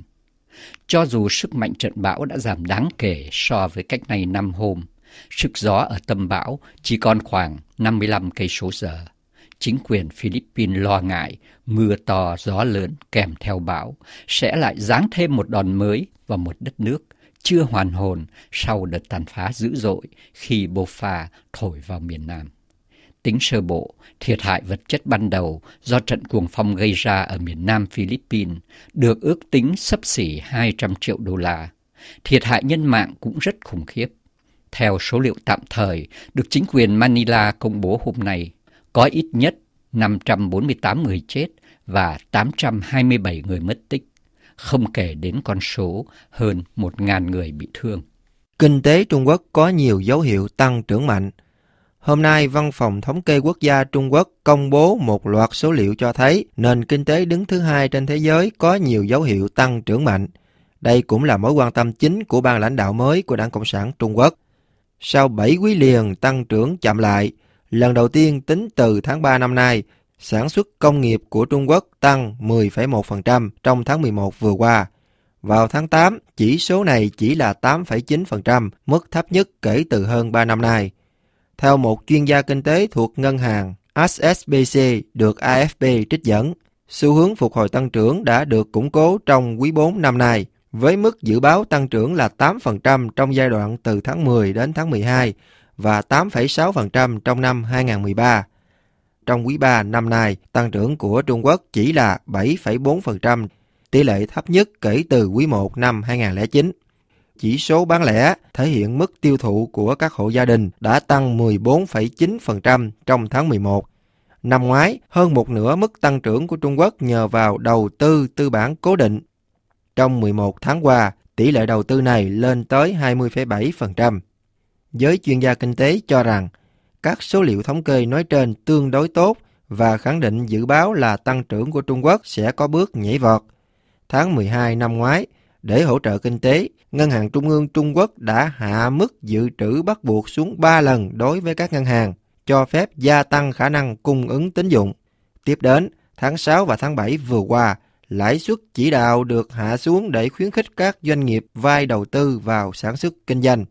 Cho dù sức mạnh trận bão đã giảm đáng kể so với cách này năm hôm, sức gió ở tâm bão chỉ còn khoảng năm mươi lăm cây số giờ. Chính quyền Philippines lo ngại mưa to gió lớn kèm theo bão sẽ lại giáng thêm một đòn mới vào một đất nước chưa hoàn hồn sau đợt tàn phá dữ dội khi Bopha thổi vào miền Nam. Tính sơ bộ, thiệt hại vật chất ban đầu do trận cuồng phong gây ra ở miền Nam Philippines được ước tính xấp xỉ hai trăm triệu đô la. Thiệt hại nhân mạng cũng rất khủng khiếp. Theo số liệu tạm thời được chính quyền Manila công bố hôm nay, có ít nhất năm trăm bốn mươi tám người chết và tám trăm hai mươi bảy người mất tích, không kể đến con số hơn một nghìn người bị thương. Kinh tế Trung Quốc có nhiều dấu hiệu tăng trưởng mạnh. Hôm nay, Văn phòng Thống kê Quốc gia Trung Quốc công bố một loạt số liệu cho thấy nền kinh tế đứng thứ hai trên thế giới có nhiều dấu hiệu tăng trưởng mạnh. Đây cũng là mối quan tâm chính của ban lãnh đạo mới của Đảng Cộng sản Trung Quốc. Sau bảy quý liền tăng trưởng chậm lại, lần đầu tiên tính từ tháng ba năm nay, sản xuất công nghiệp của Trung Quốc tăng mười phẩy một phần trăm trong tháng mười một vừa qua. Vào tháng tám, chỉ số này chỉ là tám phẩy chín phần trăm, mức thấp nhất kể từ hơn ba năm nay. Theo một chuyên gia kinh tế thuộc ngân hàng hát ét bê xê được a ép pê trích dẫn, xu hướng phục hồi tăng trưởng đã được củng cố trong quý bốn năm nay, với mức dự báo tăng trưởng là tám phần trăm trong giai đoạn từ tháng mười đến tháng mười hai và tám phẩy sáu phần trăm trong năm hai không một ba. Trong quý ba năm nay, tăng trưởng của Trung Quốc chỉ là bảy phẩy bốn phần trăm, tỷ lệ thấp nhất kể từ quý một năm hai không không chín. Chỉ số bán lẻ thể hiện mức tiêu thụ của các hộ gia đình đã tăng mười bốn phẩy chín phần trăm trong tháng mười một. Năm ngoái, hơn một nửa mức tăng trưởng của Trung Quốc nhờ vào đầu tư tư bản cố định. Trong mười một tháng qua, tỷ lệ đầu tư này lên tới hai mươi phẩy bảy phần trăm. Giới chuyên gia kinh tế cho rằng, các số liệu thống kê nói trên tương đối tốt và khẳng định dự báo là tăng trưởng của Trung Quốc sẽ có bước nhảy vọt. Tháng mười hai năm ngoái, để hỗ trợ kinh tế, Ngân hàng Trung ương Trung Quốc đã hạ mức dự trữ bắt buộc xuống ba lần đối với các ngân hàng, cho phép gia tăng khả năng cung ứng tín dụng. Tiếp đến, tháng sáu và tháng bảy vừa qua, lãi suất chỉ đạo được hạ xuống để khuyến khích các doanh nghiệp vay đầu tư vào sản xuất kinh doanh.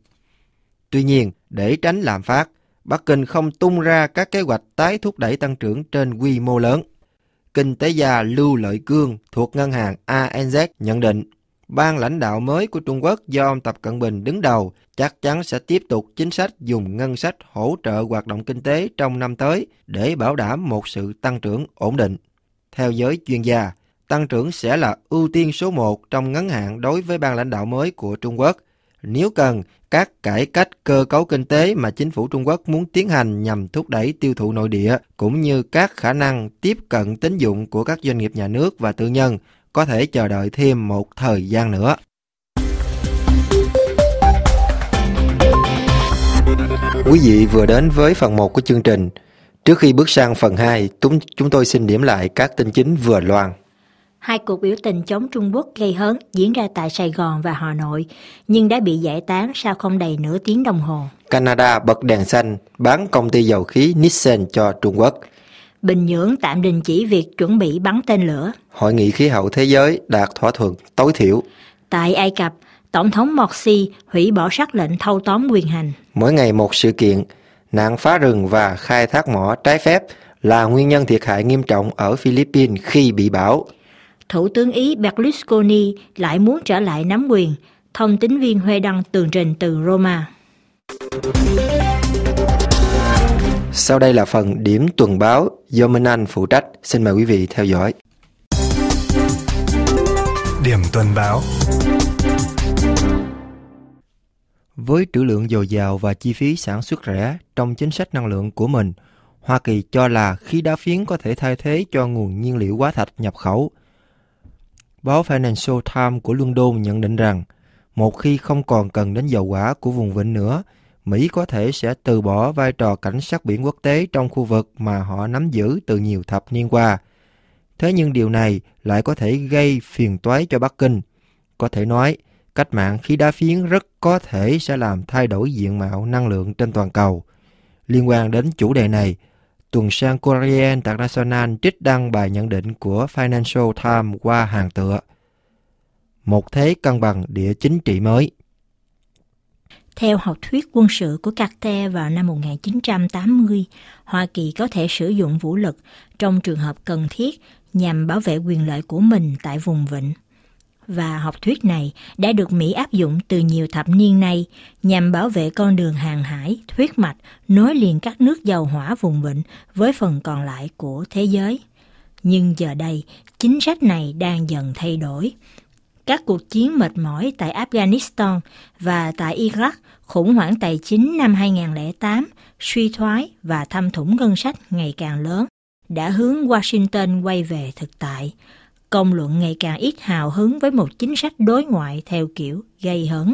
Tuy nhiên, để tránh lạm phát, Bắc Kinh không tung ra các kế hoạch tái thúc đẩy tăng trưởng trên quy mô lớn. Kinh tế gia Lưu Lợi Cương thuộc ngân hàng a en dét nhận định, ban lãnh đạo mới của Trung Quốc do ông Tập Cận Bình đứng đầu chắc chắn sẽ tiếp tục chính sách dùng ngân sách hỗ trợ hoạt động kinh tế trong năm tới để bảo đảm một sự tăng trưởng ổn định. Theo giới chuyên gia, tăng trưởng sẽ là ưu tiên số một trong ngắn hạn đối với ban lãnh đạo mới của Trung Quốc. Nếu cần, các cải cách cơ cấu kinh tế mà chính phủ Trung Quốc muốn tiến hành nhằm thúc đẩy tiêu thụ nội địa, cũng như các khả năng tiếp cận tín dụng của các doanh nghiệp nhà nước và tư nhân, có thể chờ đợi thêm một thời gian nữa. Quý vị vừa đến với phần một của chương trình. Trước khi bước sang phần hai, chúng, chúng tôi xin điểm lại các tin chính vừa loan. Hai cuộc biểu tình chống Trung Quốc gây hấn diễn ra tại Sài Gòn và Hà Nội, nhưng đã bị giải tán sau không đầy nửa tiếng đồng hồ. Canada bật đèn xanh bán công ty dầu khí Nissan cho Trung Quốc. Bình Nhưỡng tạm đình chỉ việc chuẩn bị bắn tên lửa. Hội nghị khí hậu thế giới đạt thỏa thuận tối thiểu. Tại Ai Cập, Tổng thống Morsi hủy bỏ sắc lệnh thâu tóm quyền hành. Mỗi ngày một sự kiện, nạn phá rừng và khai thác mỏ trái phép là nguyên nhân thiệt hại nghiêm trọng ở Philippines khi bị bão. Thủ tướng Ý Berlusconi lại muốn trở lại nắm quyền, thông tín viên Huê đăng tường trình từ Roma. Sau đây là phần điểm tuần báo do Minh Anh phụ trách. Xin mời quý vị theo dõi. Điểm tuần báo. Với trữ lượng dồi dào và chi phí sản xuất rẻ trong chính sách năng lượng của mình, Hoa Kỳ cho là khí đá phiến có thể thay thế cho nguồn nhiên liệu hóa thạch nhập khẩu. Báo Financial Times của London nhận định rằng, một khi không còn cần đến dầu hỏa của vùng vịnh nữa, Mỹ có thể sẽ từ bỏ vai trò cảnh sát biển quốc tế trong khu vực mà họ nắm giữ từ nhiều thập niên qua. Thế nhưng điều này lại có thể gây phiền toái cho Bắc Kinh. Có thể nói, cách mạng khí đá phiến rất có thể sẽ làm thay đổi diện mạo năng lượng trên toàn cầu. Liên quan đến chủ đề này, tuần sang Courrier International trích đăng bài nhận định của Financial Times qua hàng tựa. Một thế cân bằng địa chính trị mới. Theo học thuyết quân sự của Carter vào năm một nghìn chín trăm tám mươi, Hoa Kỳ có thể sử dụng vũ lực trong trường hợp cần thiết nhằm bảo vệ quyền lợi của mình tại vùng vịnh. Và học thuyết này đã được Mỹ áp dụng từ nhiều thập niên nay nhằm bảo vệ con đường hàng hải, huyết mạch nối liền các nước dầu hỏa vùng vịnh với phần còn lại của thế giới. Nhưng giờ đây, chính sách này đang dần thay đổi. Các cuộc chiến mệt mỏi tại Afghanistan và tại Iraq, khủng hoảng tài chính năm hai nghìn không trăm lẻ tám, suy thoái và thâm thủng ngân sách ngày càng lớn đã hướng Washington quay về thực tại. Công luận ngày càng ít hào hứng với một chính sách đối ngoại theo kiểu gây hấn.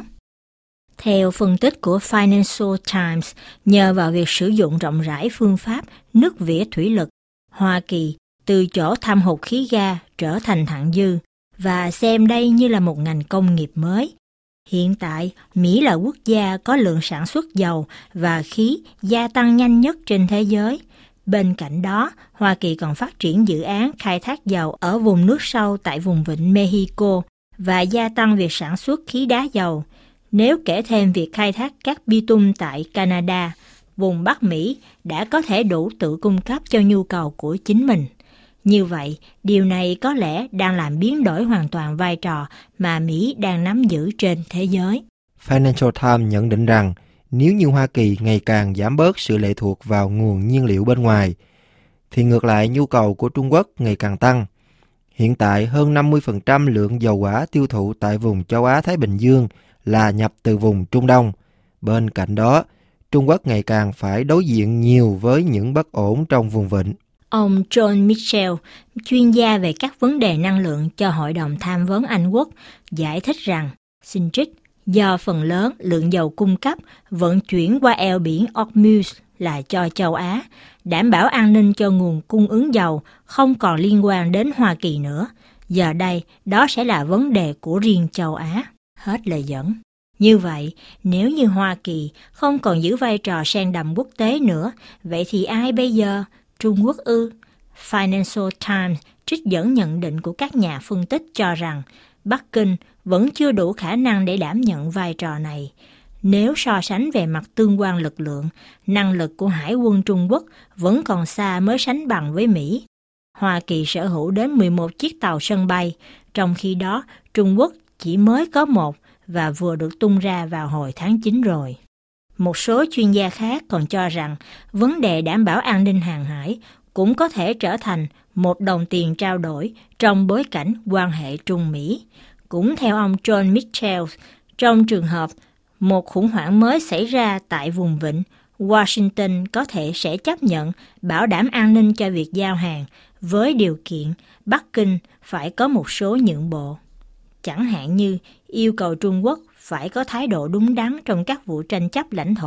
Theo phân tích của Financial Times, nhờ vào việc sử dụng rộng rãi phương pháp nước vỉa thủy lực, Hoa Kỳ từ chỗ thâm hụt khí ga trở thành thặng dư và xem đây như là một ngành công nghiệp mới. Hiện tại, Mỹ là quốc gia có lượng sản xuất dầu và khí gia tăng nhanh nhất trên thế giới. Bên cạnh đó, Hoa Kỳ còn phát triển dự án khai thác dầu ở vùng nước sâu tại vùng vịnh Mexico và gia tăng việc sản xuất khí đá dầu. Nếu kể thêm việc khai thác cát bitumen tại Canada, vùng Bắc Mỹ đã có thể đủ tự cung cấp cho nhu cầu của chính mình. Như vậy, điều này có lẽ đang làm biến đổi hoàn toàn vai trò mà Mỹ đang nắm giữ trên thế giới. Financial Times nhận định rằng, nếu như Hoa Kỳ ngày càng giảm bớt sự lệ thuộc vào nguồn nhiên liệu bên ngoài, thì ngược lại nhu cầu của Trung Quốc ngày càng tăng. Hiện tại, hơn năm mươi phần trăm lượng dầu hỏa tiêu thụ tại vùng châu Á-Thái Bình Dương là nhập từ vùng Trung Đông. Bên cạnh đó, Trung Quốc ngày càng phải đối diện nhiều với những bất ổn trong vùng vịnh. Ông John Mitchell, chuyên gia về các vấn đề năng lượng cho Hội đồng Tham vấn Anh Quốc, giải thích rằng, xin trích, do phần lớn lượng dầu cung cấp vận chuyển qua eo biển Hormuz là cho châu Á, đảm bảo an ninh cho nguồn cung ứng dầu không còn liên quan đến Hoa Kỳ nữa. Giờ đây, đó sẽ là vấn đề của riêng châu Á. Hết lời dẫn. Như vậy, nếu như Hoa Kỳ không còn giữ vai trò sen đầm quốc tế nữa, vậy thì ai bây giờ? Trung Quốc ư? Financial Times trích dẫn nhận định của các nhà phân tích cho rằng Bắc Kinh vẫn chưa đủ khả năng để đảm nhận vai trò này. Nếu so sánh về mặt tương quan lực lượng, năng lực của Hải quân Trung Quốc vẫn còn xa mới sánh bằng với Mỹ. Hoa Kỳ sở hữu đến mười một chiếc tàu sân bay, trong khi đó Trung Quốc chỉ mới có một và vừa được tung ra vào hồi tháng chín rồi. Một số chuyên gia khác còn cho rằng vấn đề đảm bảo an ninh hàng hải cũng có thể trở thành một đồng tiền trao đổi trong bối cảnh quan hệ Trung-Mỹ. Cũng theo ông John Mitchell, trong trường hợp một khủng hoảng mới xảy ra tại vùng vịnh, Washington có thể sẽ chấp nhận bảo đảm an ninh cho việc giao hàng với điều kiện Bắc Kinh phải có một số nhượng bộ. Chẳng hạn như yêu cầu Trung Quốc phải có thái độ đúng đắn trong các vụ tranh chấp lãnh thổ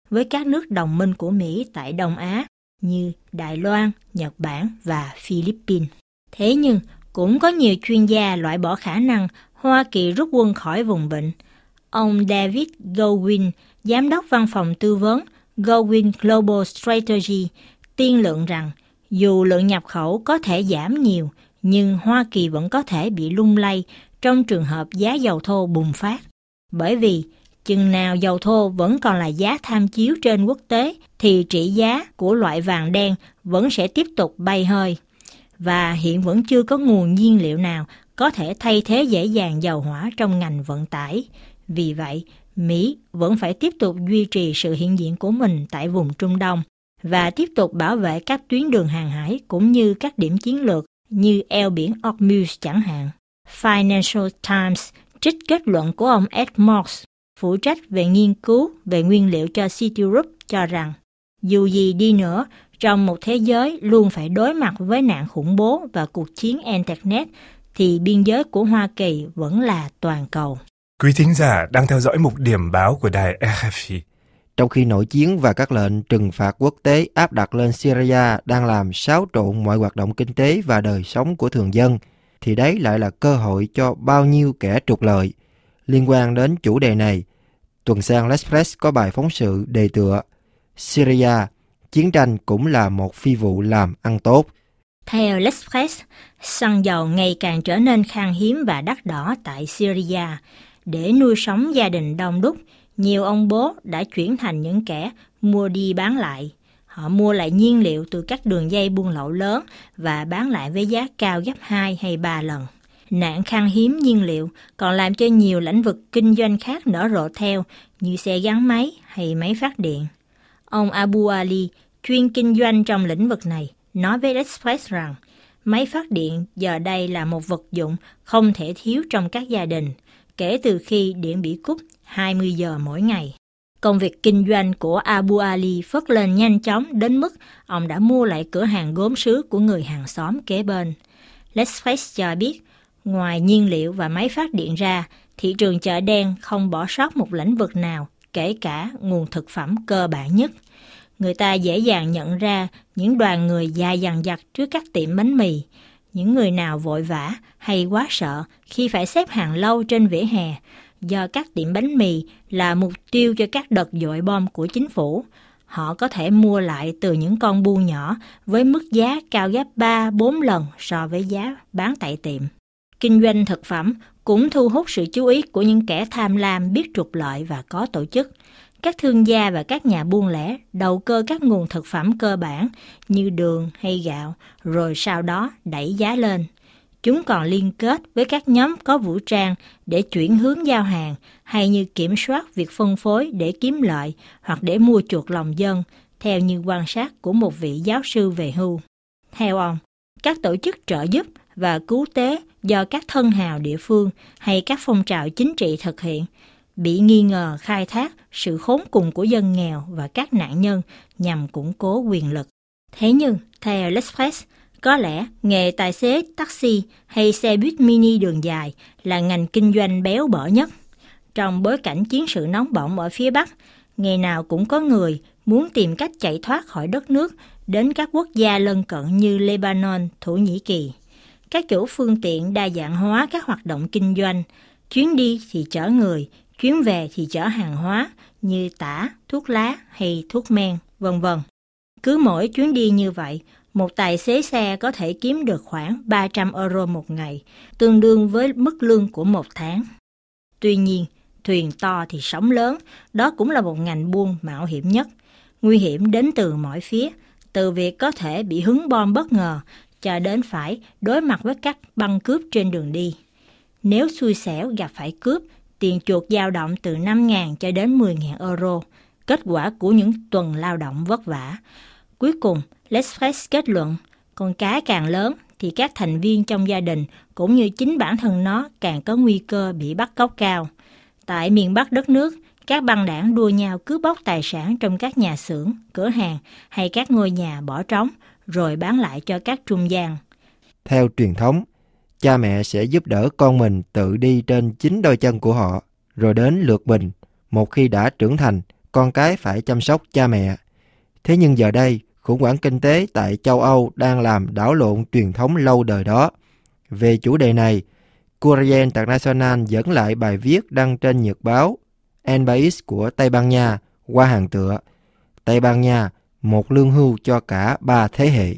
với các nước đồng minh của Mỹ tại Đông Á như Đài Loan, Nhật Bản và Philippines. Thế nhưng, cũng có nhiều chuyên gia loại bỏ khả năng Hoa Kỳ rút quân khỏi vùng vịnh. Ông David Goldwin, giám đốc văn phòng tư vấn Goldwin Global Strategy, tiên lượng rằng dù lượng nhập khẩu có thể giảm nhiều, nhưng Hoa Kỳ vẫn có thể bị lung lay trong trường hợp giá dầu thô bùng phát. Bởi vì, chừng nào dầu thô vẫn còn là giá tham chiếu trên quốc tế, thì trị giá của loại vàng đen vẫn sẽ tiếp tục bay hơi. Và hiện vẫn chưa có nguồn nhiên liệu nào có thể thay thế dễ dàng dầu hỏa trong ngành vận tải. Vì vậy, Mỹ vẫn phải tiếp tục duy trì sự hiện diện của mình tại vùng Trung Đông và tiếp tục bảo vệ các tuyến đường hàng hải cũng như các điểm chiến lược như eo biển Hormuz chẳng hạn. Financial Times trích kết luận của ông Ed Morse, phụ trách về nghiên cứu về nguyên liệu cho Citigroup, cho rằng dù gì đi nữa, trong một thế giới luôn phải đối mặt với nạn khủng bố và cuộc chiến Internet, thì biên giới của Hoa Kỳ vẫn là toàn cầu. Quý thính giả đang theo dõi mục điểm báo của đài rờ ép i. Trong khi nội chiến và các lệnh trừng phạt quốc tế áp đặt lên Syria đang làm xáo trộn mọi hoạt động kinh tế và đời sống của thường dân, thì đấy lại là cơ hội cho bao nhiêu kẻ trục lợi. Liên quan đến chủ đề này, tuần sang L'Express có bài phóng sự đề tựa Syria, chiến tranh cũng là một phi vụ làm ăn tốt. Theo L'Express, xăng dầu ngày càng trở nên khan hiếm và đắt đỏ tại Syria. Để nuôi sống gia đình đông đúc, nhiều ông bố đã chuyển thành những kẻ mua đi bán lại. Họ mua lại nhiên liệu từ các đường dây buôn lậu lớn và bán lại với giá cao gấp hai hay ba lần. Nạn khan hiếm nhiên liệu còn làm cho nhiều lĩnh vực kinh doanh khác nở rộ theo, như xe gắn máy hay máy phát điện. Ông Abu Ali, chuyên kinh doanh trong lĩnh vực này, nói với Express rằng máy phát điện giờ đây là một vật dụng không thể thiếu trong các gia đình, kể từ khi điện bị cúp hai mươi giờ mỗi ngày. Công việc kinh doanh của Abu Ali phất lên nhanh chóng đến mức ông đã mua lại cửa hàng gốm sứ của người hàng xóm kế bên. L'Express cho biết, ngoài nhiên liệu và máy phát điện ra, thị trường chợ đen không bỏ sót một lĩnh vực nào, kể cả nguồn thực phẩm cơ bản nhất. Người ta dễ dàng nhận ra những đoàn người dài dằng dặc trước các tiệm bánh mì, những người nào vội vã hay quá sợ khi phải xếp hàng lâu trên vỉa hè, do các tiệm bánh mì là mục tiêu cho các đợt dội bom của chính phủ. Họ có thể mua lại từ những con buôn nhỏ với mức giá cao gấp ba bốn lần so với giá bán tại tiệm. Kinh doanh thực phẩm cũng thu hút sự chú ý của những kẻ tham lam biết trục lợi và có tổ chức. Các thương gia và các nhà buôn lẻ đầu cơ các nguồn thực phẩm cơ bản như đường hay gạo, rồi sau đó đẩy giá lên. Chúng còn liên kết với các nhóm có vũ trang để chuyển hướng giao hàng, hay như kiểm soát việc phân phối để kiếm lợi hoặc để mua chuộc lòng dân, theo như quan sát của một vị giáo sư về hưu. Theo ông, các tổ chức trợ giúp và cứu tế do các thân hào địa phương hay các phong trào chính trị thực hiện bị nghi ngờ khai thác sự khốn cùng của dân nghèo và các nạn nhân nhằm củng cố quyền lực. Thế nhưng, theo L'Express, có lẽ nghề tài xế taxi hay xe buýt mini đường dài là ngành kinh doanh béo bở nhất. Trong bối cảnh chiến sự nóng bỏng ở phía Bắc, ngày nào cũng có người muốn tìm cách chạy thoát khỏi đất nước đến các quốc gia lân cận như Lebanon, Thổ Nhĩ Kỳ. Các chủ phương tiện đa dạng hóa các hoạt động kinh doanh, chuyến đi thì chở người, chuyến về thì chở hàng hóa như tả, thuốc lá hay thuốc men, vân vân. Cứ mỗi chuyến đi như vậy, một tài xế xe có thể kiếm được khoảng ba trăm euro một ngày, tương đương với mức lương của một tháng. Tuy nhiên, thuyền to thì sóng lớn, đó cũng là một ngành buôn mạo hiểm nhất. Nguy hiểm đến từ mọi phía, từ việc có thể bị hứng bom bất ngờ, cho đến phải đối mặt với các băng cướp trên đường đi. Nếu xui xẻo gặp phải cướp, tiền chuộc dao động từ năm nghìn cho đến mười nghìn euro, kết quả của những tuần lao động vất vả. Cuối cùng, L'Express kết luận, con cá càng lớn thì các thành viên trong gia đình cũng như chính bản thân nó càng có nguy cơ bị bắt cóc cao. Tại miền Bắc đất nước, các băng đảng đua nhau cướp bóc tài sản trong các nhà xưởng, cửa hàng hay các ngôi nhà bỏ trống, rồi bán lại cho các trung gian. Theo truyền thống, cha mẹ sẽ giúp đỡ con mình tự đi trên chính đôi chân của họ, rồi đến lượt mình, một khi đã trưởng thành, con cái phải chăm sóc cha mẹ. Thế nhưng giờ đây, khủng hoảng kinh tế tại châu Âu đang làm đảo lộn truyền thống lâu đời đó. Về chủ đề này, Corriere International dẫn lại bài viết đăng trên nhật báo El País của Tây Ban Nha qua hàng tựa Tây Ban Nha, một lương hưu cho cả ba thế hệ.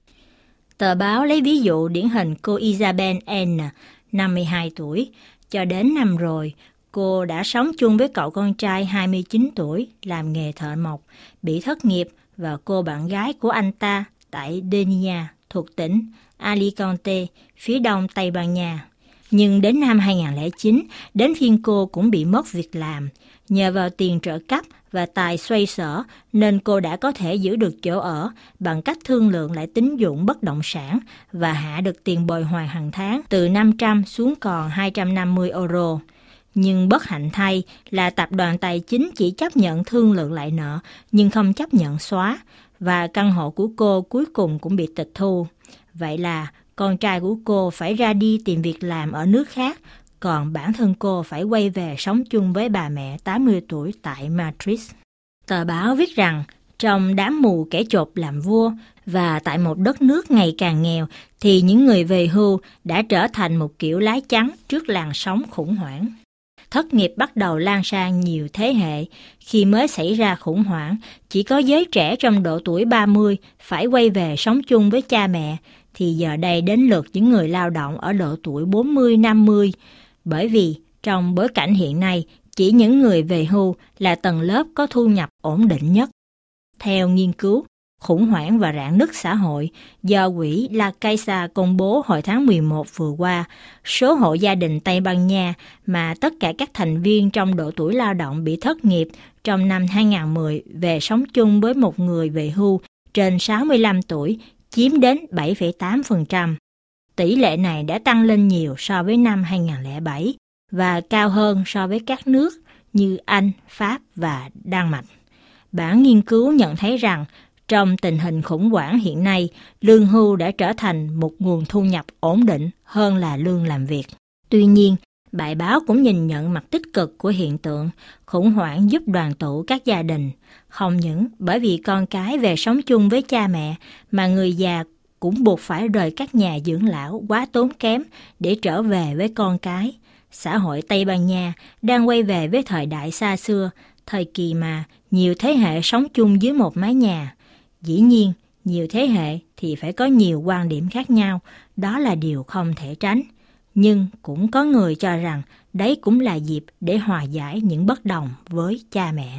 Tờ báo lấy ví dụ điển hình cô Isabel N, năm mươi hai tuổi. Cho đến năm rồi, cô đã sống chung với cậu con trai hai mươi chín tuổi, làm nghề thợ mộc, bị thất nghiệp, và cô bạn gái của anh ta tại Denia, thuộc tỉnh Alicante, phía đông Tây Ban Nha. Nhưng đến năm hai không không chín, đến phiên cô cũng bị mất việc làm. Nhờ vào tiền trợ cấp và tài xoay sở nên cô đã có thể giữ được chỗ ở bằng cách thương lượng lại tín dụng bất động sản và hạ được tiền bồi hoàn hàng tháng từ năm trăm xuống còn hai trăm năm mươi euro. Nhưng bất hạnh thay là tập đoàn tài chính chỉ chấp nhận thương lượng lại nợ nhưng không chấp nhận xóa, và căn hộ của cô cuối cùng cũng bị tịch thu. Vậy là con trai của cô phải ra đi tìm việc làm ở nước khác, còn bản thân cô phải quay về sống chung với bà mẹ tám mươi tuổi tại Madrid. Tờ báo viết rằng trong đám mù kẻ chộp làm vua và tại một đất nước ngày càng nghèo thì những người về hưu đã trở thành một kiểu lái chắn trước làn sóng khủng hoảng. Thất nghiệp bắt đầu lan sang nhiều thế hệ. Khi mới xảy ra khủng hoảng, chỉ có giới trẻ trong độ tuổi ba mươi phải quay về sống chung với cha mẹ, thì giờ đây đến lượt những người lao động ở độ tuổi bốn mươi năm mươi. Bởi vì trong bối cảnh hiện nay, chỉ những người về hưu là tầng lớp có thu nhập ổn định nhất. Theo nghiên cứu, khủng hoảng và rạn nứt xã hội do quỹ La Caixa công bố hồi tháng mười một vừa qua, số hộ gia đình Tây Ban Nha mà tất cả các thành viên trong độ tuổi lao động bị thất nghiệp trong năm hai không một không về sống chung với một người về hưu trên sáu mươi lăm tuổi chiếm đến bảy phẩy tám phần trăm. Tỷ lệ này đã tăng lên nhiều so với năm hai không không bảy và cao hơn so với các nước như Anh, Pháp và Đan Mạch. Bản nghiên cứu nhận thấy rằng trong tình hình khủng hoảng hiện nay, lương hưu đã trở thành một nguồn thu nhập ổn định hơn là lương làm việc. Tuy nhiên, bài báo cũng nhìn nhận mặt tích cực của hiện tượng khủng hoảng giúp đoàn tụ các gia đình. Không những bởi vì con cái về sống chung với cha mẹ, mà người già cũng buộc phải rời các nhà dưỡng lão quá tốn kém để trở về với con cái. Xã hội Tây Ban Nha đang quay về với thời đại xa xưa, thời kỳ mà nhiều thế hệ sống chung dưới một mái nhà. Dĩ nhiên, nhiều thế hệ thì phải có nhiều quan điểm khác nhau, đó là điều không thể tránh. Nhưng cũng có người cho rằng đấy cũng là dịp để hòa giải những bất đồng với cha mẹ.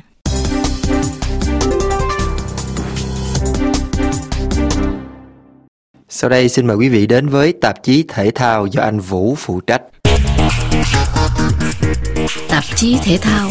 Sau đây xin mời quý vị đến với tạp chí thể thao do anh Vũ phụ trách. Tạp chí thể thao.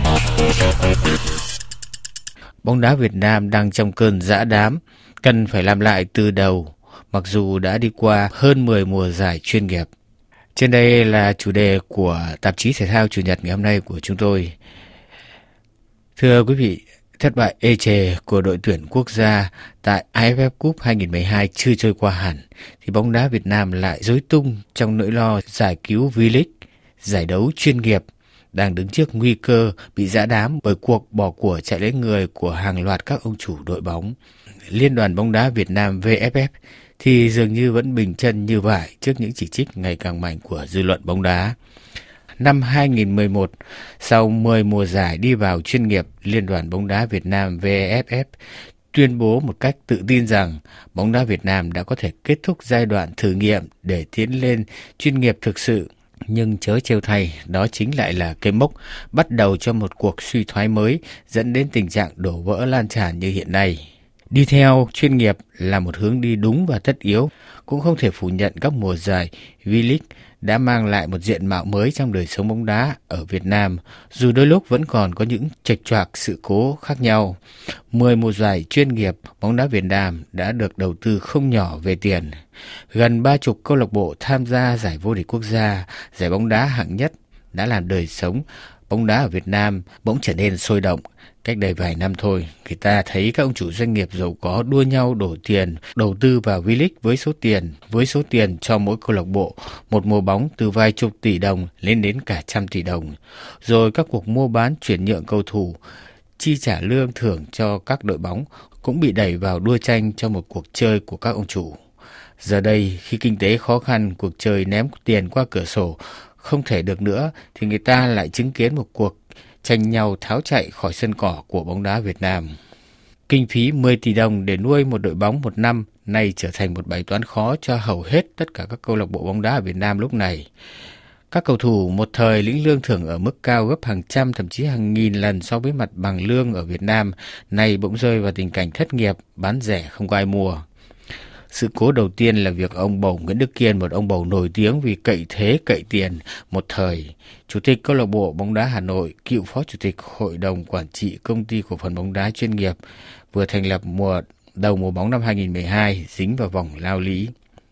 Bóng đá Việt Nam đang trong cơn dã đám, cần phải làm lại từ đầu, mặc dù đã đi qua hơn mười mùa giải chuyên nghiệp. Trên đây là chủ đề của tạp chí thể thao Chủ nhật ngày hôm nay của chúng tôi. Thưa quý vị, thất bại ê chề của đội tuyển quốc gia tại a ép ép Cup hai không một hai chưa trôi qua hẳn, thì bóng đá Việt Nam lại rối tung trong nỗi lo giải cứu V-League, giải đấu chuyên nghiệp, đang đứng trước nguy cơ bị giã đám bởi cuộc bỏ của chạy lấy người của hàng loạt các ông chủ đội bóng. Liên đoàn bóng đá Việt Nam vê ép ép thì dường như vẫn bình chân như vải trước những chỉ trích ngày càng mạnh của dư luận bóng đá. Năm hai không một một, sau mười mùa giải đi vào chuyên nghiệp, Liên đoàn bóng đá Việt Nam vê ép ép tuyên bố một cách tự tin rằng bóng đá Việt Nam đã có thể kết thúc giai đoạn thử nghiệm để tiến lên chuyên nghiệp thực sự. Nhưng chớ trêu thay, đó chính lại là cái mốc bắt đầu cho một cuộc suy thoái mới, dẫn đến tình trạng đổ vỡ lan tràn như hiện nay. Đi theo chuyên nghiệp là một hướng đi đúng và tất yếu, cũng không thể phủ nhận các mùa giải V-League đã mang lại một diện mạo mới trong đời sống bóng đá ở Việt Nam, dù đôi lúc vẫn còn có những chệch choạc sự cố khác nhau. Mười mùa giải chuyên nghiệp, bóng đá Việt Nam đã được đầu tư không nhỏ về tiền. Gần ba chục câu lạc bộ tham gia giải vô địch quốc gia, giải bóng đá hạng nhất đã làm đời sống bóng đá ở Việt Nam bỗng trở nên sôi động. Cách đây vài năm thôi, người ta thấy các ông chủ doanh nghiệp giàu có đua nhau đổ tiền đầu tư vào V-League với số tiền với số tiền cho mỗi câu lạc bộ một mùa bóng từ vài chục tỷ đồng lên đến cả trăm tỷ đồng. Rồi các cuộc mua bán chuyển nhượng cầu thủ chi trả lương thưởng cho các đội bóng cũng bị đẩy vào đua tranh cho một cuộc chơi của các ông chủ. Giờ đây, khi kinh tế khó khăn, cuộc chơi ném tiền qua cửa sổ không thể được nữa, thì người ta lại chứng kiến một cuộc tranh nhau tháo chạy khỏi sân cỏ của bóng đá Việt Nam. Kinh phí mười tỷ đồng để nuôi một đội bóng một năm nay trở thành một bài toán khó cho hầu hết tất cả các câu lạc bộ bóng đá ở Việt Nam lúc này. Các cầu thủ một thời lĩnh lương thưởng ở mức cao gấp hàng trăm thậm chí hàng nghìn lần so với mặt bằng lương ở Việt Nam, nay bỗng rơi vào tình cảnh thất nghiệp, bán rẻ không có ai mua. Sự cố đầu tiên là việc ông bầu Nguyễn Đức Kiên, một ông bầu nổi tiếng vì cậy thế cậy tiền một thời, Chủ tịch câu lạc bộ bóng đá Hà Nội, cựu Phó Chủ tịch Hội đồng Quản trị Công ty Cổ phần bóng đá chuyên nghiệp, vừa thành lập mùa đầu mùa bóng năm hai nghìn không trăm mười hai, dính vào vòng lao lý.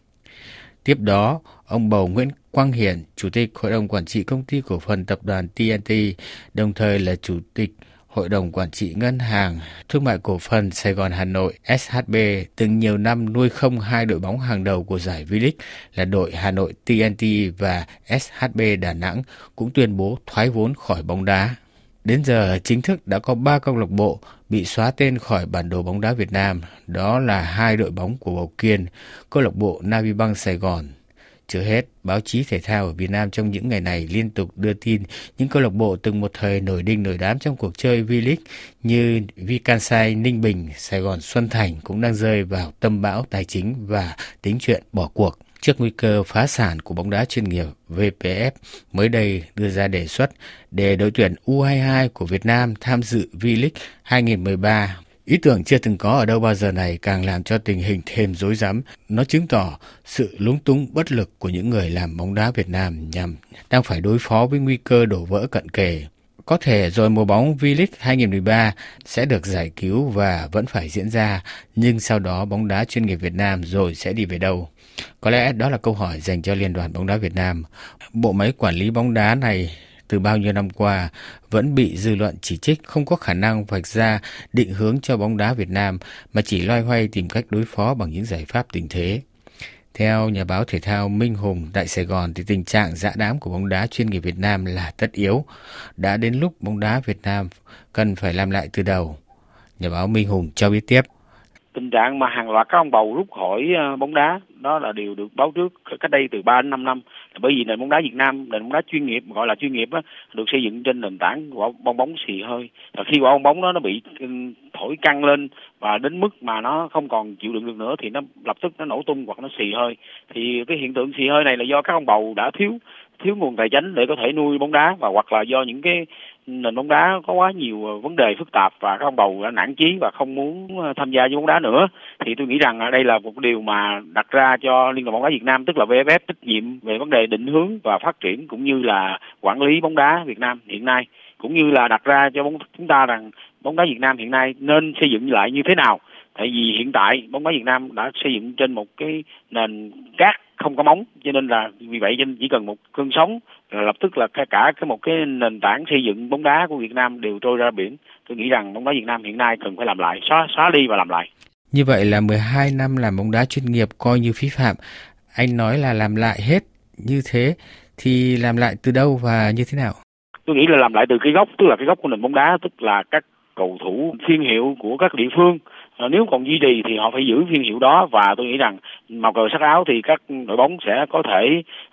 Tiếp đó, ông bầu Nguyễn Quang Hiển, Chủ tịch Hội đồng Quản trị Công ty Cổ phần Tập đoàn tê en tê, đồng thời là Chủ tịch Hội đồng Quản trị Ngân hàng Thương mại Cổ phần Sài Gòn Hà Nội ét hát bê, từng nhiều năm nuôi không hai đội bóng hàng đầu của giải V-League là đội Hà Nội tê en tê và ét hát bê Đà Nẵng, cũng tuyên bố thoái vốn khỏi bóng đá. Đến giờ chính thức đã có ba câu lạc bộ bị xóa tên khỏi bản đồ bóng đá Việt Nam, đó là hai đội bóng của Bầu Kiên, câu lạc bộ Navibank Sài Gòn. Chưa hết, báo chí thể thao ở Việt Nam trong những ngày này liên tục đưa tin những câu lạc bộ từng một thời nổi đình nổi đám trong cuộc chơi V-League như Vikansai Ninh Bình, Sài Gòn Xuân Thành cũng đang rơi vào tâm bão tài chính và tính chuyện bỏ cuộc. Trước nguy cơ phá sản của bóng đá chuyên nghiệp, vê pê ép mới đây đưa ra đề xuất để đội tuyển U hai mươi hai của Việt Nam tham dự V-League hai nghìn không trăm mười ba. Ý tưởng chưa từng có ở đâu bao giờ này càng làm cho tình hình thêm rối rắm. Nó chứng tỏ sự lúng túng bất lực của những người làm bóng đá Việt Nam nhằm đang phải đối phó với nguy cơ đổ vỡ cận kề. Có thể rồi mùa bóng V-League hai nghìn không trăm mười ba sẽ được giải cứu và vẫn phải diễn ra, nhưng sau đó bóng đá chuyên nghiệp Việt Nam rồi sẽ đi về đâu? Có lẽ đó là câu hỏi dành cho Liên đoàn bóng đá Việt Nam. Bộ máy quản lý bóng đá này từ bao nhiêu năm qua vẫn bị dư luận chỉ trích không có khả năng vạch ra định hướng cho bóng đá Việt Nam mà chỉ loay hoay tìm cách đối phó bằng những giải pháp tình thế. Theo nhà báo thể thao Minh Hùng tại Sài Gòn thì tình trạng dã đám của bóng đá chuyên nghiệp Việt Nam là tất yếu. Đã đến lúc bóng đá Việt Nam cần phải làm lại từ đầu. Nhà báo Minh Hùng cho biết tiếp. Tình trạng mà hàng loạt các ông bầu rút khỏi bóng đá đó là điều được báo trước cách đây từ ba đến năm năm. Bởi vì nền bóng đá Việt Nam, nền bóng đá chuyên nghiệp, gọi là chuyên nghiệp á, được xây dựng trên nền tảng của bong bóng xì hơi. Và khi quả bong bóng đó nó bị thổi căng lên và đến mức mà nó không còn chịu đựng được nữa thì nó lập tức nó nổ tung hoặc nó xì hơi. Thì cái hiện tượng xì hơi này là do các ông bầu đã thiếu thiếu nguồn tài chính để có thể nuôi bóng đá, và hoặc là do những cái nền bóng đá có quá nhiều vấn đề phức tạp và các ông bầu đã nản chí và không muốn tham gia với bóng đá nữa. Thì tôi nghĩ rằng đây là một điều mà đặt ra cho Liên đoàn bóng đá Việt Nam, tức là vê ép ép, trách nhiệm về vấn đề định hướng và phát triển cũng như là quản lý bóng đá Việt Nam hiện nay, cũng như là đặt ra cho bóng chúng ta rằng bóng đá Việt Nam hiện nay nên xây dựng lại như thế nào. Tại vì hiện tại bóng đá Việt Nam đã xây dựng trên một cái nền cát không có móng, cho nên là vì vậy cho nên chỉ cần một cơn sóng là lập tức là cả, cả cái một cái nền tảng xây dựng bóng đá của Việt Nam đều trôi ra biển. Tôi nghĩ rằng bóng đá Việt Nam hiện nay cần phải làm lại, xóa xóa đi và làm lại. Như vậy là mười hai năm làm bóng đá chuyên nghiệp coi như phí phạm. Anh nói là làm lại hết như thế thì làm lại từ đâu và như thế nào? Tôi nghĩ là làm lại từ cái gốc, tức là cái gốc của nền bóng đá, tức là các cầu thủ phiên hiệu của các địa phương. À, nếu còn duy trì thì họ phải giữ phiên hiệu đó, và tôi nghĩ rằng màu cờ sắc áo thì các đội bóng sẽ có thể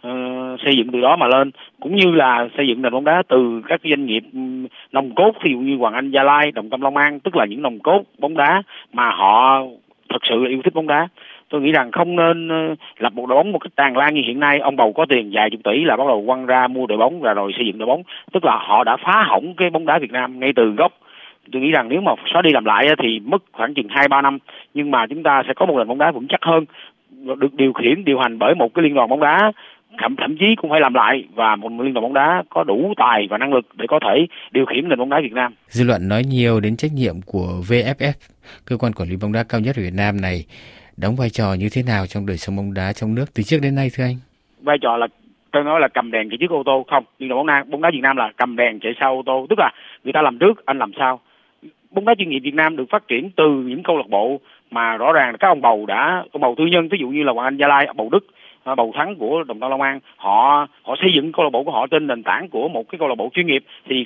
uh, xây dựng từ đó mà lên, cũng như là xây dựng nền bóng đá từ các doanh nghiệp um, nòng cốt, ví dụ như Hoàng Anh Gia Lai, Đồng Tâm Long An, tức là những nòng cốt bóng đá mà họ thật sự là yêu thích bóng đá. Tôi nghĩ rằng không nên uh, lập một đội bóng một cách tràn lan như hiện nay. Ông bầu có tiền vài chục tỷ là bắt đầu quăng ra mua đội bóng và rồi xây dựng đội bóng, tức là họ đã phá hỏng cái bóng đá Việt Nam ngay từ gốc. Tôi nghĩ rằng nếu mà xóa đi làm lại thì mất khoảng chừng hai ba năm, nhưng mà chúng ta sẽ có một nền bóng đá vững chắc hơn, được điều khiển, điều hành bởi một cái liên đoàn bóng đá, thậm, thậm chí cũng phải làm lại, và một liên đoàn bóng đá có đủ tài và năng lực để có thể điều khiển nền bóng đá Việt Nam. Dư luận nói nhiều đến trách nhiệm của vê ép ép, cơ quan quản lý bóng đá cao nhất ở Việt Nam này, đóng vai trò như thế nào trong đời sống bóng đá trong nước từ trước đến nay thưa anh? Vai trò là tôi nói là cầm đèn chạy trước ô tô, không. Liên đoàn bóng đá bóng đá Việt Nam là cầm đèn chạy sau ô tô, tức là người ta làm trước, anh làm sau. Bóng đá chuyên nghiệp Việt Nam được phát triển từ những câu lạc bộ mà rõ ràng là các ông bầu đã, ông bầu tư nhân, ví dụ như là Hoàng Anh Gia Lai, bầu Đức, bầu Thắng của Đồng Tâm Long An, họ họ xây dựng câu lạc bộ của họ trên nền tảng của một cái câu lạc bộ chuyên nghiệp, thì các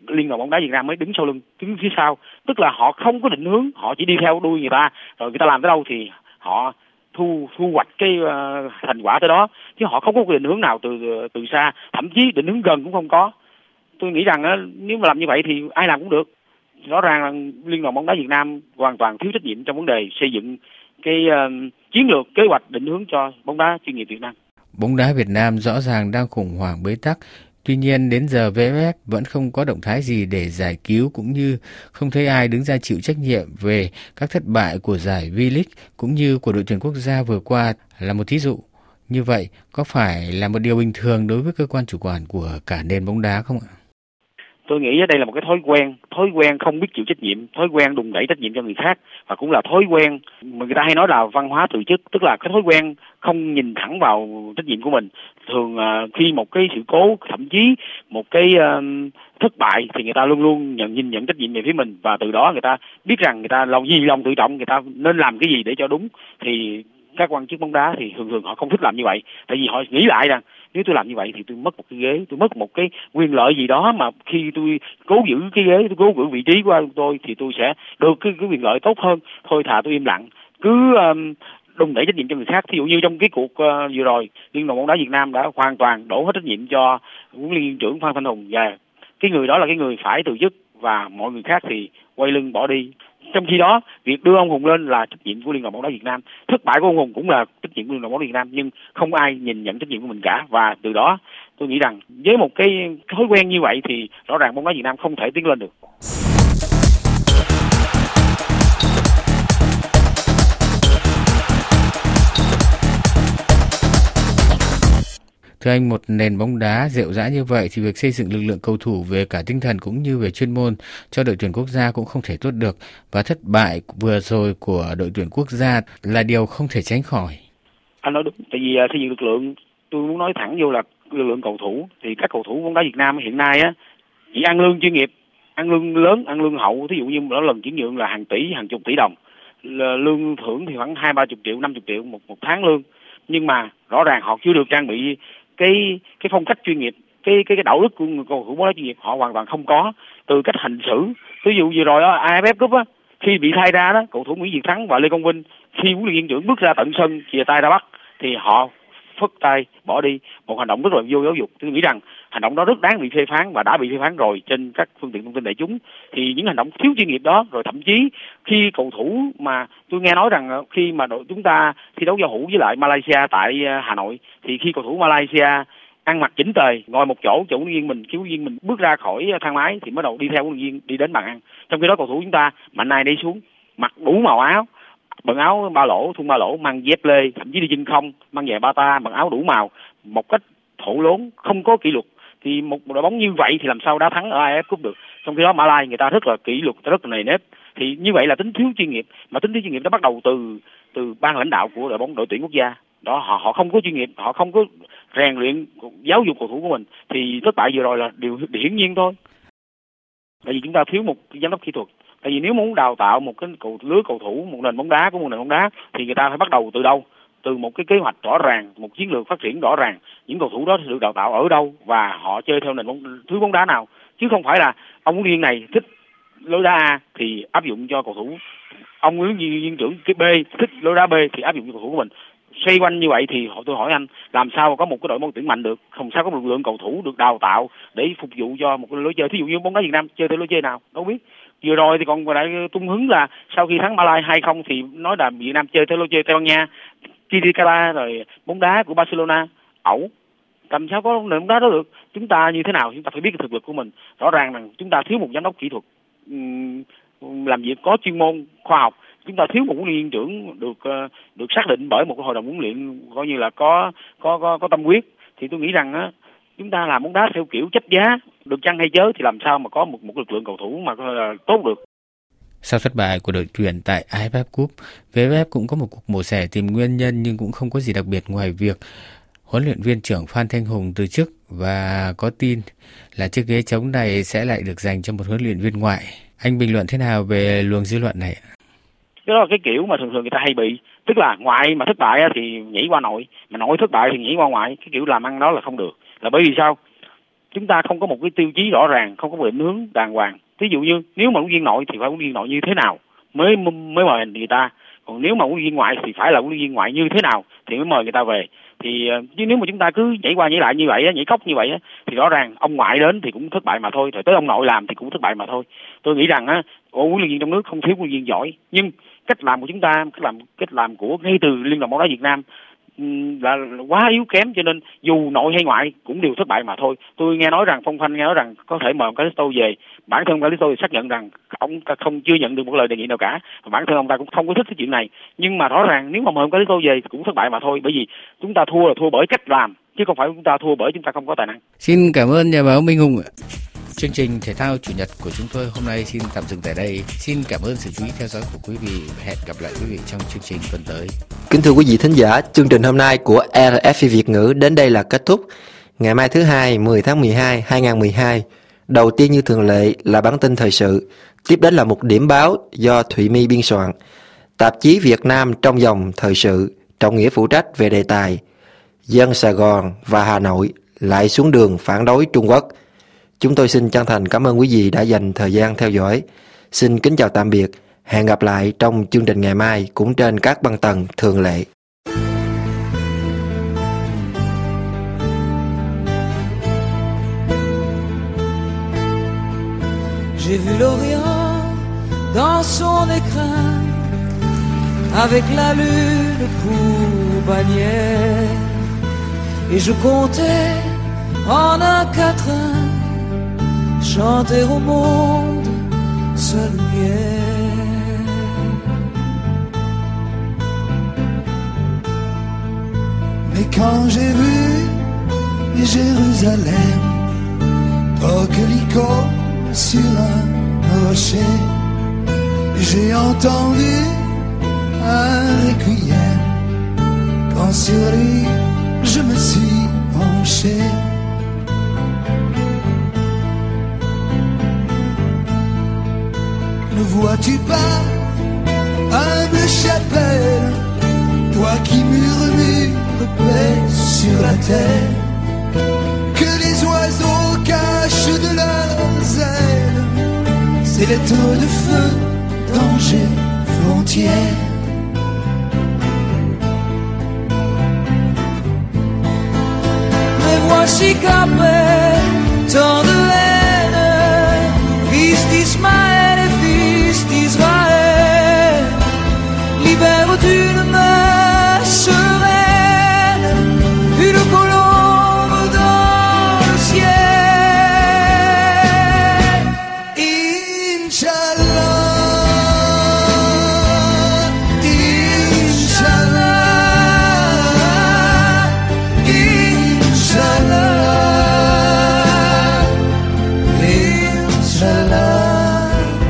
Liên đoàn bóng đá Việt Nam mới đứng sau lưng, đứng phía sau. Tức là họ không có định hướng, họ chỉ đi theo đuôi người ta, rồi người ta làm tới đâu thì họ thu thu hoạch cái uh, thành quả tới đó, chứ họ không có định hướng nào từ từ xa, thậm chí định hướng gần cũng không có. Tôi nghĩ rằng uh, nếu mà làm như vậy thì ai làm cũng được. Rõ ràng là Liên đoàn bóng đá Việt Nam hoàn toàn thiếu trách nhiệm trong vấn đề xây dựng cái uh, chiến lược, kế hoạch, định hướng cho bóng đá chuyên nghiệp Việt Nam. Bóng đá Việt Nam rõ ràng đang khủng hoảng bế tắc. Tuy nhiên đến giờ vê ép ép vẫn không có động thái gì để giải cứu, cũng như không thấy ai đứng ra chịu trách nhiệm về các thất bại của giải V-League cũng như của đội tuyển quốc gia vừa qua là một thí dụ. Như vậy có phải là một điều bình thường đối với cơ quan chủ quản của cả nền bóng đá không ạ? Tôi nghĩ đây là một cái thói quen, thói quen không biết chịu trách nhiệm, thói quen đùn đẩy trách nhiệm cho người khác, và cũng là thói quen mà người ta hay nói là văn hóa từ chức, tức là cái thói quen không nhìn thẳng vào trách nhiệm của mình. Thường uh, khi một cái sự cố, thậm chí một cái uh, thất bại thì người ta luôn luôn nhận nhìn nhận trách nhiệm về phía mình, và từ đó người ta biết rằng người ta lòng gì lòng tự trọng, người ta nên làm cái gì để cho đúng. Thì các quan chức bóng đá thì thường thường họ không thích làm như vậy, tại vì họ nghĩ lại rằng nếu tôi làm như vậy thì tôi mất một cái ghế, tôi mất một cái quyền lợi gì đó, mà khi tôi cố giữ cái ghế, tôi cố giữ vị trí của tôi thì tôi sẽ được cái, cái quyền lợi tốt hơn. Thôi thà tôi im lặng, cứ um, đùn đẩy trách nhiệm cho người khác. Thí dụ như trong cái cuộc uh, vừa rồi, Liên đoàn bóng đá Việt Nam đã hoàn toàn đổ hết trách nhiệm cho huấn luyện viên trưởng Phan Thanh Hùng, và cái người đó là cái người phải từ chức, và mọi người khác thì quay lưng bỏ đi. Trong khi đó, việc đưa ông Hùng lên là trách nhiệm của Liên đoàn bóng đá Việt Nam, thất bại của ông Hùng cũng là trách nhiệm của Liên đoàn bóng đá Việt Nam, nhưng không ai nhìn nhận trách nhiệm của mình cả. Và từ đó tôi nghĩ rằng với một cái thói quen như vậy thì rõ ràng bóng đá Việt Nam không thể tiến lên được. Thưa anh, một nền bóng đá rệu rã như vậy thì việc xây dựng lực lượng cầu thủ về cả tinh thần cũng như về chuyên môn cho đội tuyển quốc gia cũng không thể tốt được. Và thất bại vừa rồi của đội tuyển quốc gia là điều không thể tránh khỏi. Anh nói đúng, tại vì xây dựng lực lượng, tôi muốn nói thẳng vô là lực lượng cầu thủ, thì các cầu thủ bóng đá Việt Nam hiện nay á chỉ ăn lương chuyên nghiệp, ăn lương lớn, ăn lương hậu. Thí dụ như mỗi lần chuyển nhượng là hàng tỷ, hàng chục tỷ đồng, lương thưởng thì khoảng hai ba chục triệu, năm chục triệu một một tháng lương. Nhưng mà rõ ràng họ chưa được trang bị cái cái phong cách chuyên nghiệp, cái cái cái đạo đức của người cầu thủ bóng đá chuyên nghiệp họ hoàn toàn không có. Từ cách hành xử, ví dụ vừa rồi đó, a ép ép Cup á, khi bị thay ra đó, cầu thủ Nguyễn Việt Thắng và Lê Công Vinh, khi huấn luyện viên trưởng bước ra tận sân chìa tay ra bắt thì họ phất tay bỏ đi, một hành động rất là vô giáo dục. Tôi nghĩ rằng hành động đó rất đáng bị phê phán và đã bị phê phán rồi trên các phương tiện thông tin đại chúng. Thì những hành động thiếu chuyên nghiệp đó, rồi thậm chí khi cầu thủ mà tôi nghe nói rằng khi mà đội chúng ta thi đấu giao hữu với lại Malaysia tại Hà Nội, thì khi cầu thủ Malaysia ăn mặc chỉnh tề ngồi một chỗ, chủ viên mình, cứu viên mình bước ra khỏi thang máy thì mới đầu đi theo huấn luyện viên đi đến bàn ăn. Trong khi đó cầu thủ chúng ta mạnh ai đi xuống, mặc đủ màu áo, bận áo ba lỗ, thun ba lỗ, mang dép lê, thậm chí đi chân không, mang giày bata, bận áo đủ màu, một cách thổ lốn, không có kỷ luật. Thì một đội bóng như vậy thì làm sao đá thắng ở a ép ép Cup được? Trong khi đó Mã Lai người ta rất là kỷ luật, rất là nề nếp. Thì như vậy là tính thiếu chuyên nghiệp, mà tính thiếu chuyên nghiệp nó bắt đầu từ từ ban lãnh đạo của đội bóng đội tuyển quốc gia. Đó, họ họ không có chuyên nghiệp, họ không có rèn luyện giáo dục cầu thủ của mình, thì thất bại vừa rồi là điều hiển nhiên thôi. Tại vì chúng ta thiếu một giám đốc kỹ thuật. Tại vì nếu muốn đào tạo một cái cầu lứa cầu thủ, một nền bóng đá của một nền bóng đá thì người ta phải bắt đầu từ đâu? Từ một cái kế hoạch rõ ràng, một chiến lược phát triển rõ ràng. Những cầu thủ đó được đào tạo ở đâu và họ chơi theo nền bóng thứ bóng đá nào, chứ không phải là ông huấn luyện viên này thích lối đá A thì áp dụng cho cầu thủ, ông huấn luyện viên trưởng cái B thích lối đá B thì áp dụng cho cầu thủ của mình. Xoay quanh như vậy thì tôi hỏi anh, làm sao có một cái đội bóng tuyển mạnh được? Không sao có một lượng cầu thủ được đào tạo để phục vụ cho một cái lối chơi. Thí dụ như bóng đá Việt Nam chơi theo lối chơi nào đâu biết. Vừa rồi thì còn lại tung hứng là sau khi thắng Malai hai không thì nói là Việt Nam chơi theo lối chơi Tây Ban Nha, Titicaca rồi bóng đá của Barcelona, ẩu. Làm sao có nền bóng đá đó được? Chúng ta như thế nào? Chúng ta phải biết cái thực lực của mình. Rõ ràng rằng chúng ta thiếu một giám đốc kỹ thuật làm việc có chuyên môn khoa học. Chúng ta thiếu một huấn luyện viên trưởng được uh, được xác định bởi một cái hội đồng huấn luyện coi như là có có có, có tâm huyết. Thì tôi nghĩ rằng á, chúng ta làm bóng đá theo kiểu chấp giá, được chăng hay chớ, thì làm sao mà có một một lực lượng cầu thủ mà uh, tốt được. Sau thất bại của đội tuyển tại a ép ép Cup, vê ép ép cũng có một cuộc mổ xẻ tìm nguyên nhân, nhưng cũng không có gì đặc biệt ngoài việc huấn luyện viên trưởng Phan Thanh Hùng từ chức, và có tin là chiếc ghế trống này sẽ lại được dành cho một huấn luyện viên ngoại. Anh bình luận thế nào về luồng dư luận này? Đó là cái kiểu mà thường thường người ta hay bị, tức là ngoại mà thất bại thì nhảy qua nội, mà nội thất bại thì nhảy qua ngoại. Cái kiểu làm ăn đó là không được. Là bởi vì sao? chúng ta không có một cái tiêu chí rõ ràng, không có một định hướng đàng hoàng. Ví dụ như nếu mà huấn luyện viên nội thì phải huấn luyện viên nội như thế nào mới mới mời người ta, còn nếu mà huấn luyện viên ngoại thì phải là huấn luyện viên ngoại như thế nào thì mới mời người ta về. Thì chứ nếu mà chúng ta cứ nhảy qua nhảy lại như vậy, nhảy cóc như vậy thì rõ ràng ông ngoại đến thì cũng thất bại mà thôi, rồi tới ông nội làm thì cũng thất bại mà thôi. Tôi nghĩ rằng á, huấn luyện viên trong nước không thiếu huấn luyện viên giỏi, nhưng cách làm của chúng ta, cách làm cách làm của ngay từ Liên đoàn bóng đá Việt Nam là quá yếu kém, cho nên dù nội hay ngoại cũng đều thất bại mà thôi. Tôi nghe nói rằng Phong Phanh nghe nói rằng có thể mời Calisto về, bản thân Calisto thì xác nhận rằng ông ta không chưa nhận được một lời đề nghị nào cả, và bản thân ông ta cũng không có thích cái chuyện này. Nhưng mà rõ ràng nếu mà mời Calisto về thì cũng thất bại mà thôi, bởi vì chúng ta thua là thua bởi cách làm, chứ không phải chúng ta thua bởi chúng ta không có tài năng. Xin cảm ơn nhà báo Minh Hùng ạ. Chương trình Thể thao Chủ nhật của chúng tôi hôm nay xin tạm dừng tại đây. Xin cảm ơn sự chú ý theo dõi của quý vị. Hẹn gặp lại quý vị trong chương trình tuần tới. Kính thưa quý vị thính giả, chương trình hôm nay của rờ ép i Việt ngữ đến đây là kết thúc. Ngày mai thứ hai, mười tháng mười hai, hai nghìn không trăm mười hai, đầu tiên như thường lệ là bản tin thời sự. Tiếp đến là một điểm báo do Thụy My biên soạn. Tạp chí Việt Nam trong dòng thời sự, Trọng Nghĩa phụ trách về đề tài Dân Sài Gòn và Hà Nội lại xuống đường phản đối Trung Quốc. Chúng tôi xin chân thành cảm ơn quý vị đã dành thời gian theo dõi. Xin kính chào tạm biệt. Hẹn gặp lại trong chương trình ngày mai cũng trên các băng tần thường lệ. J'ai vu l'Orient dans son écrin avec la lune pour bannière et je comptais en un quatrain chanter au monde sa lumière. Mais quand j'ai vu Jérusalem coquelicot sur un rocher, j'ai entendu un requiem quand sur lui je me suis penché. Ne vois-tu pas, humble chapelle, toi qui murmures paix sur la terre, que les oiseaux cachent de leurs ailes, c'est les tours de feu, danger, frontière. Mais voici qu'après tant de haine, fils d'Ismaël et fils d'Israël, libère d'une main sereine une colombe dans le ciel. Inch'Allah, Inch'Allah, Inch'Allah, Inch'Allah.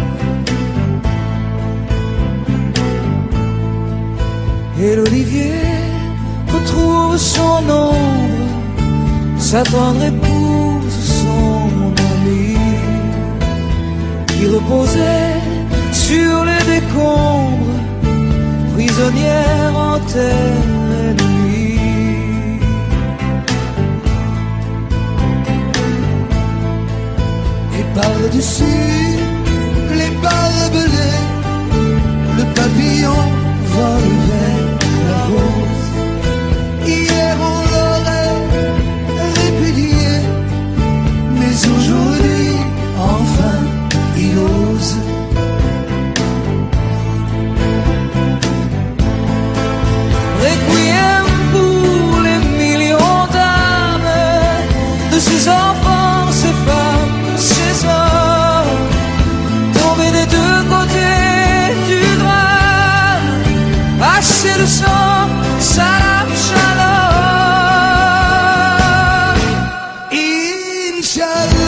Et l'olivier retrouve son ombre, sa tendre épouse son ami, qui reposait sur les décombres, prisonnière en terre ennemie. Et par-dessus les barbelés, le papillon vole vers la rose. Hier on l'aurait répudié, mais aujourd'hui enfin il ose. Requiem pour les millions d'âmes de ces enfants, ces femmes, ces hommes tombés des deux côtés du drame. Assez de sang, salam, shalom. Inch'Allah.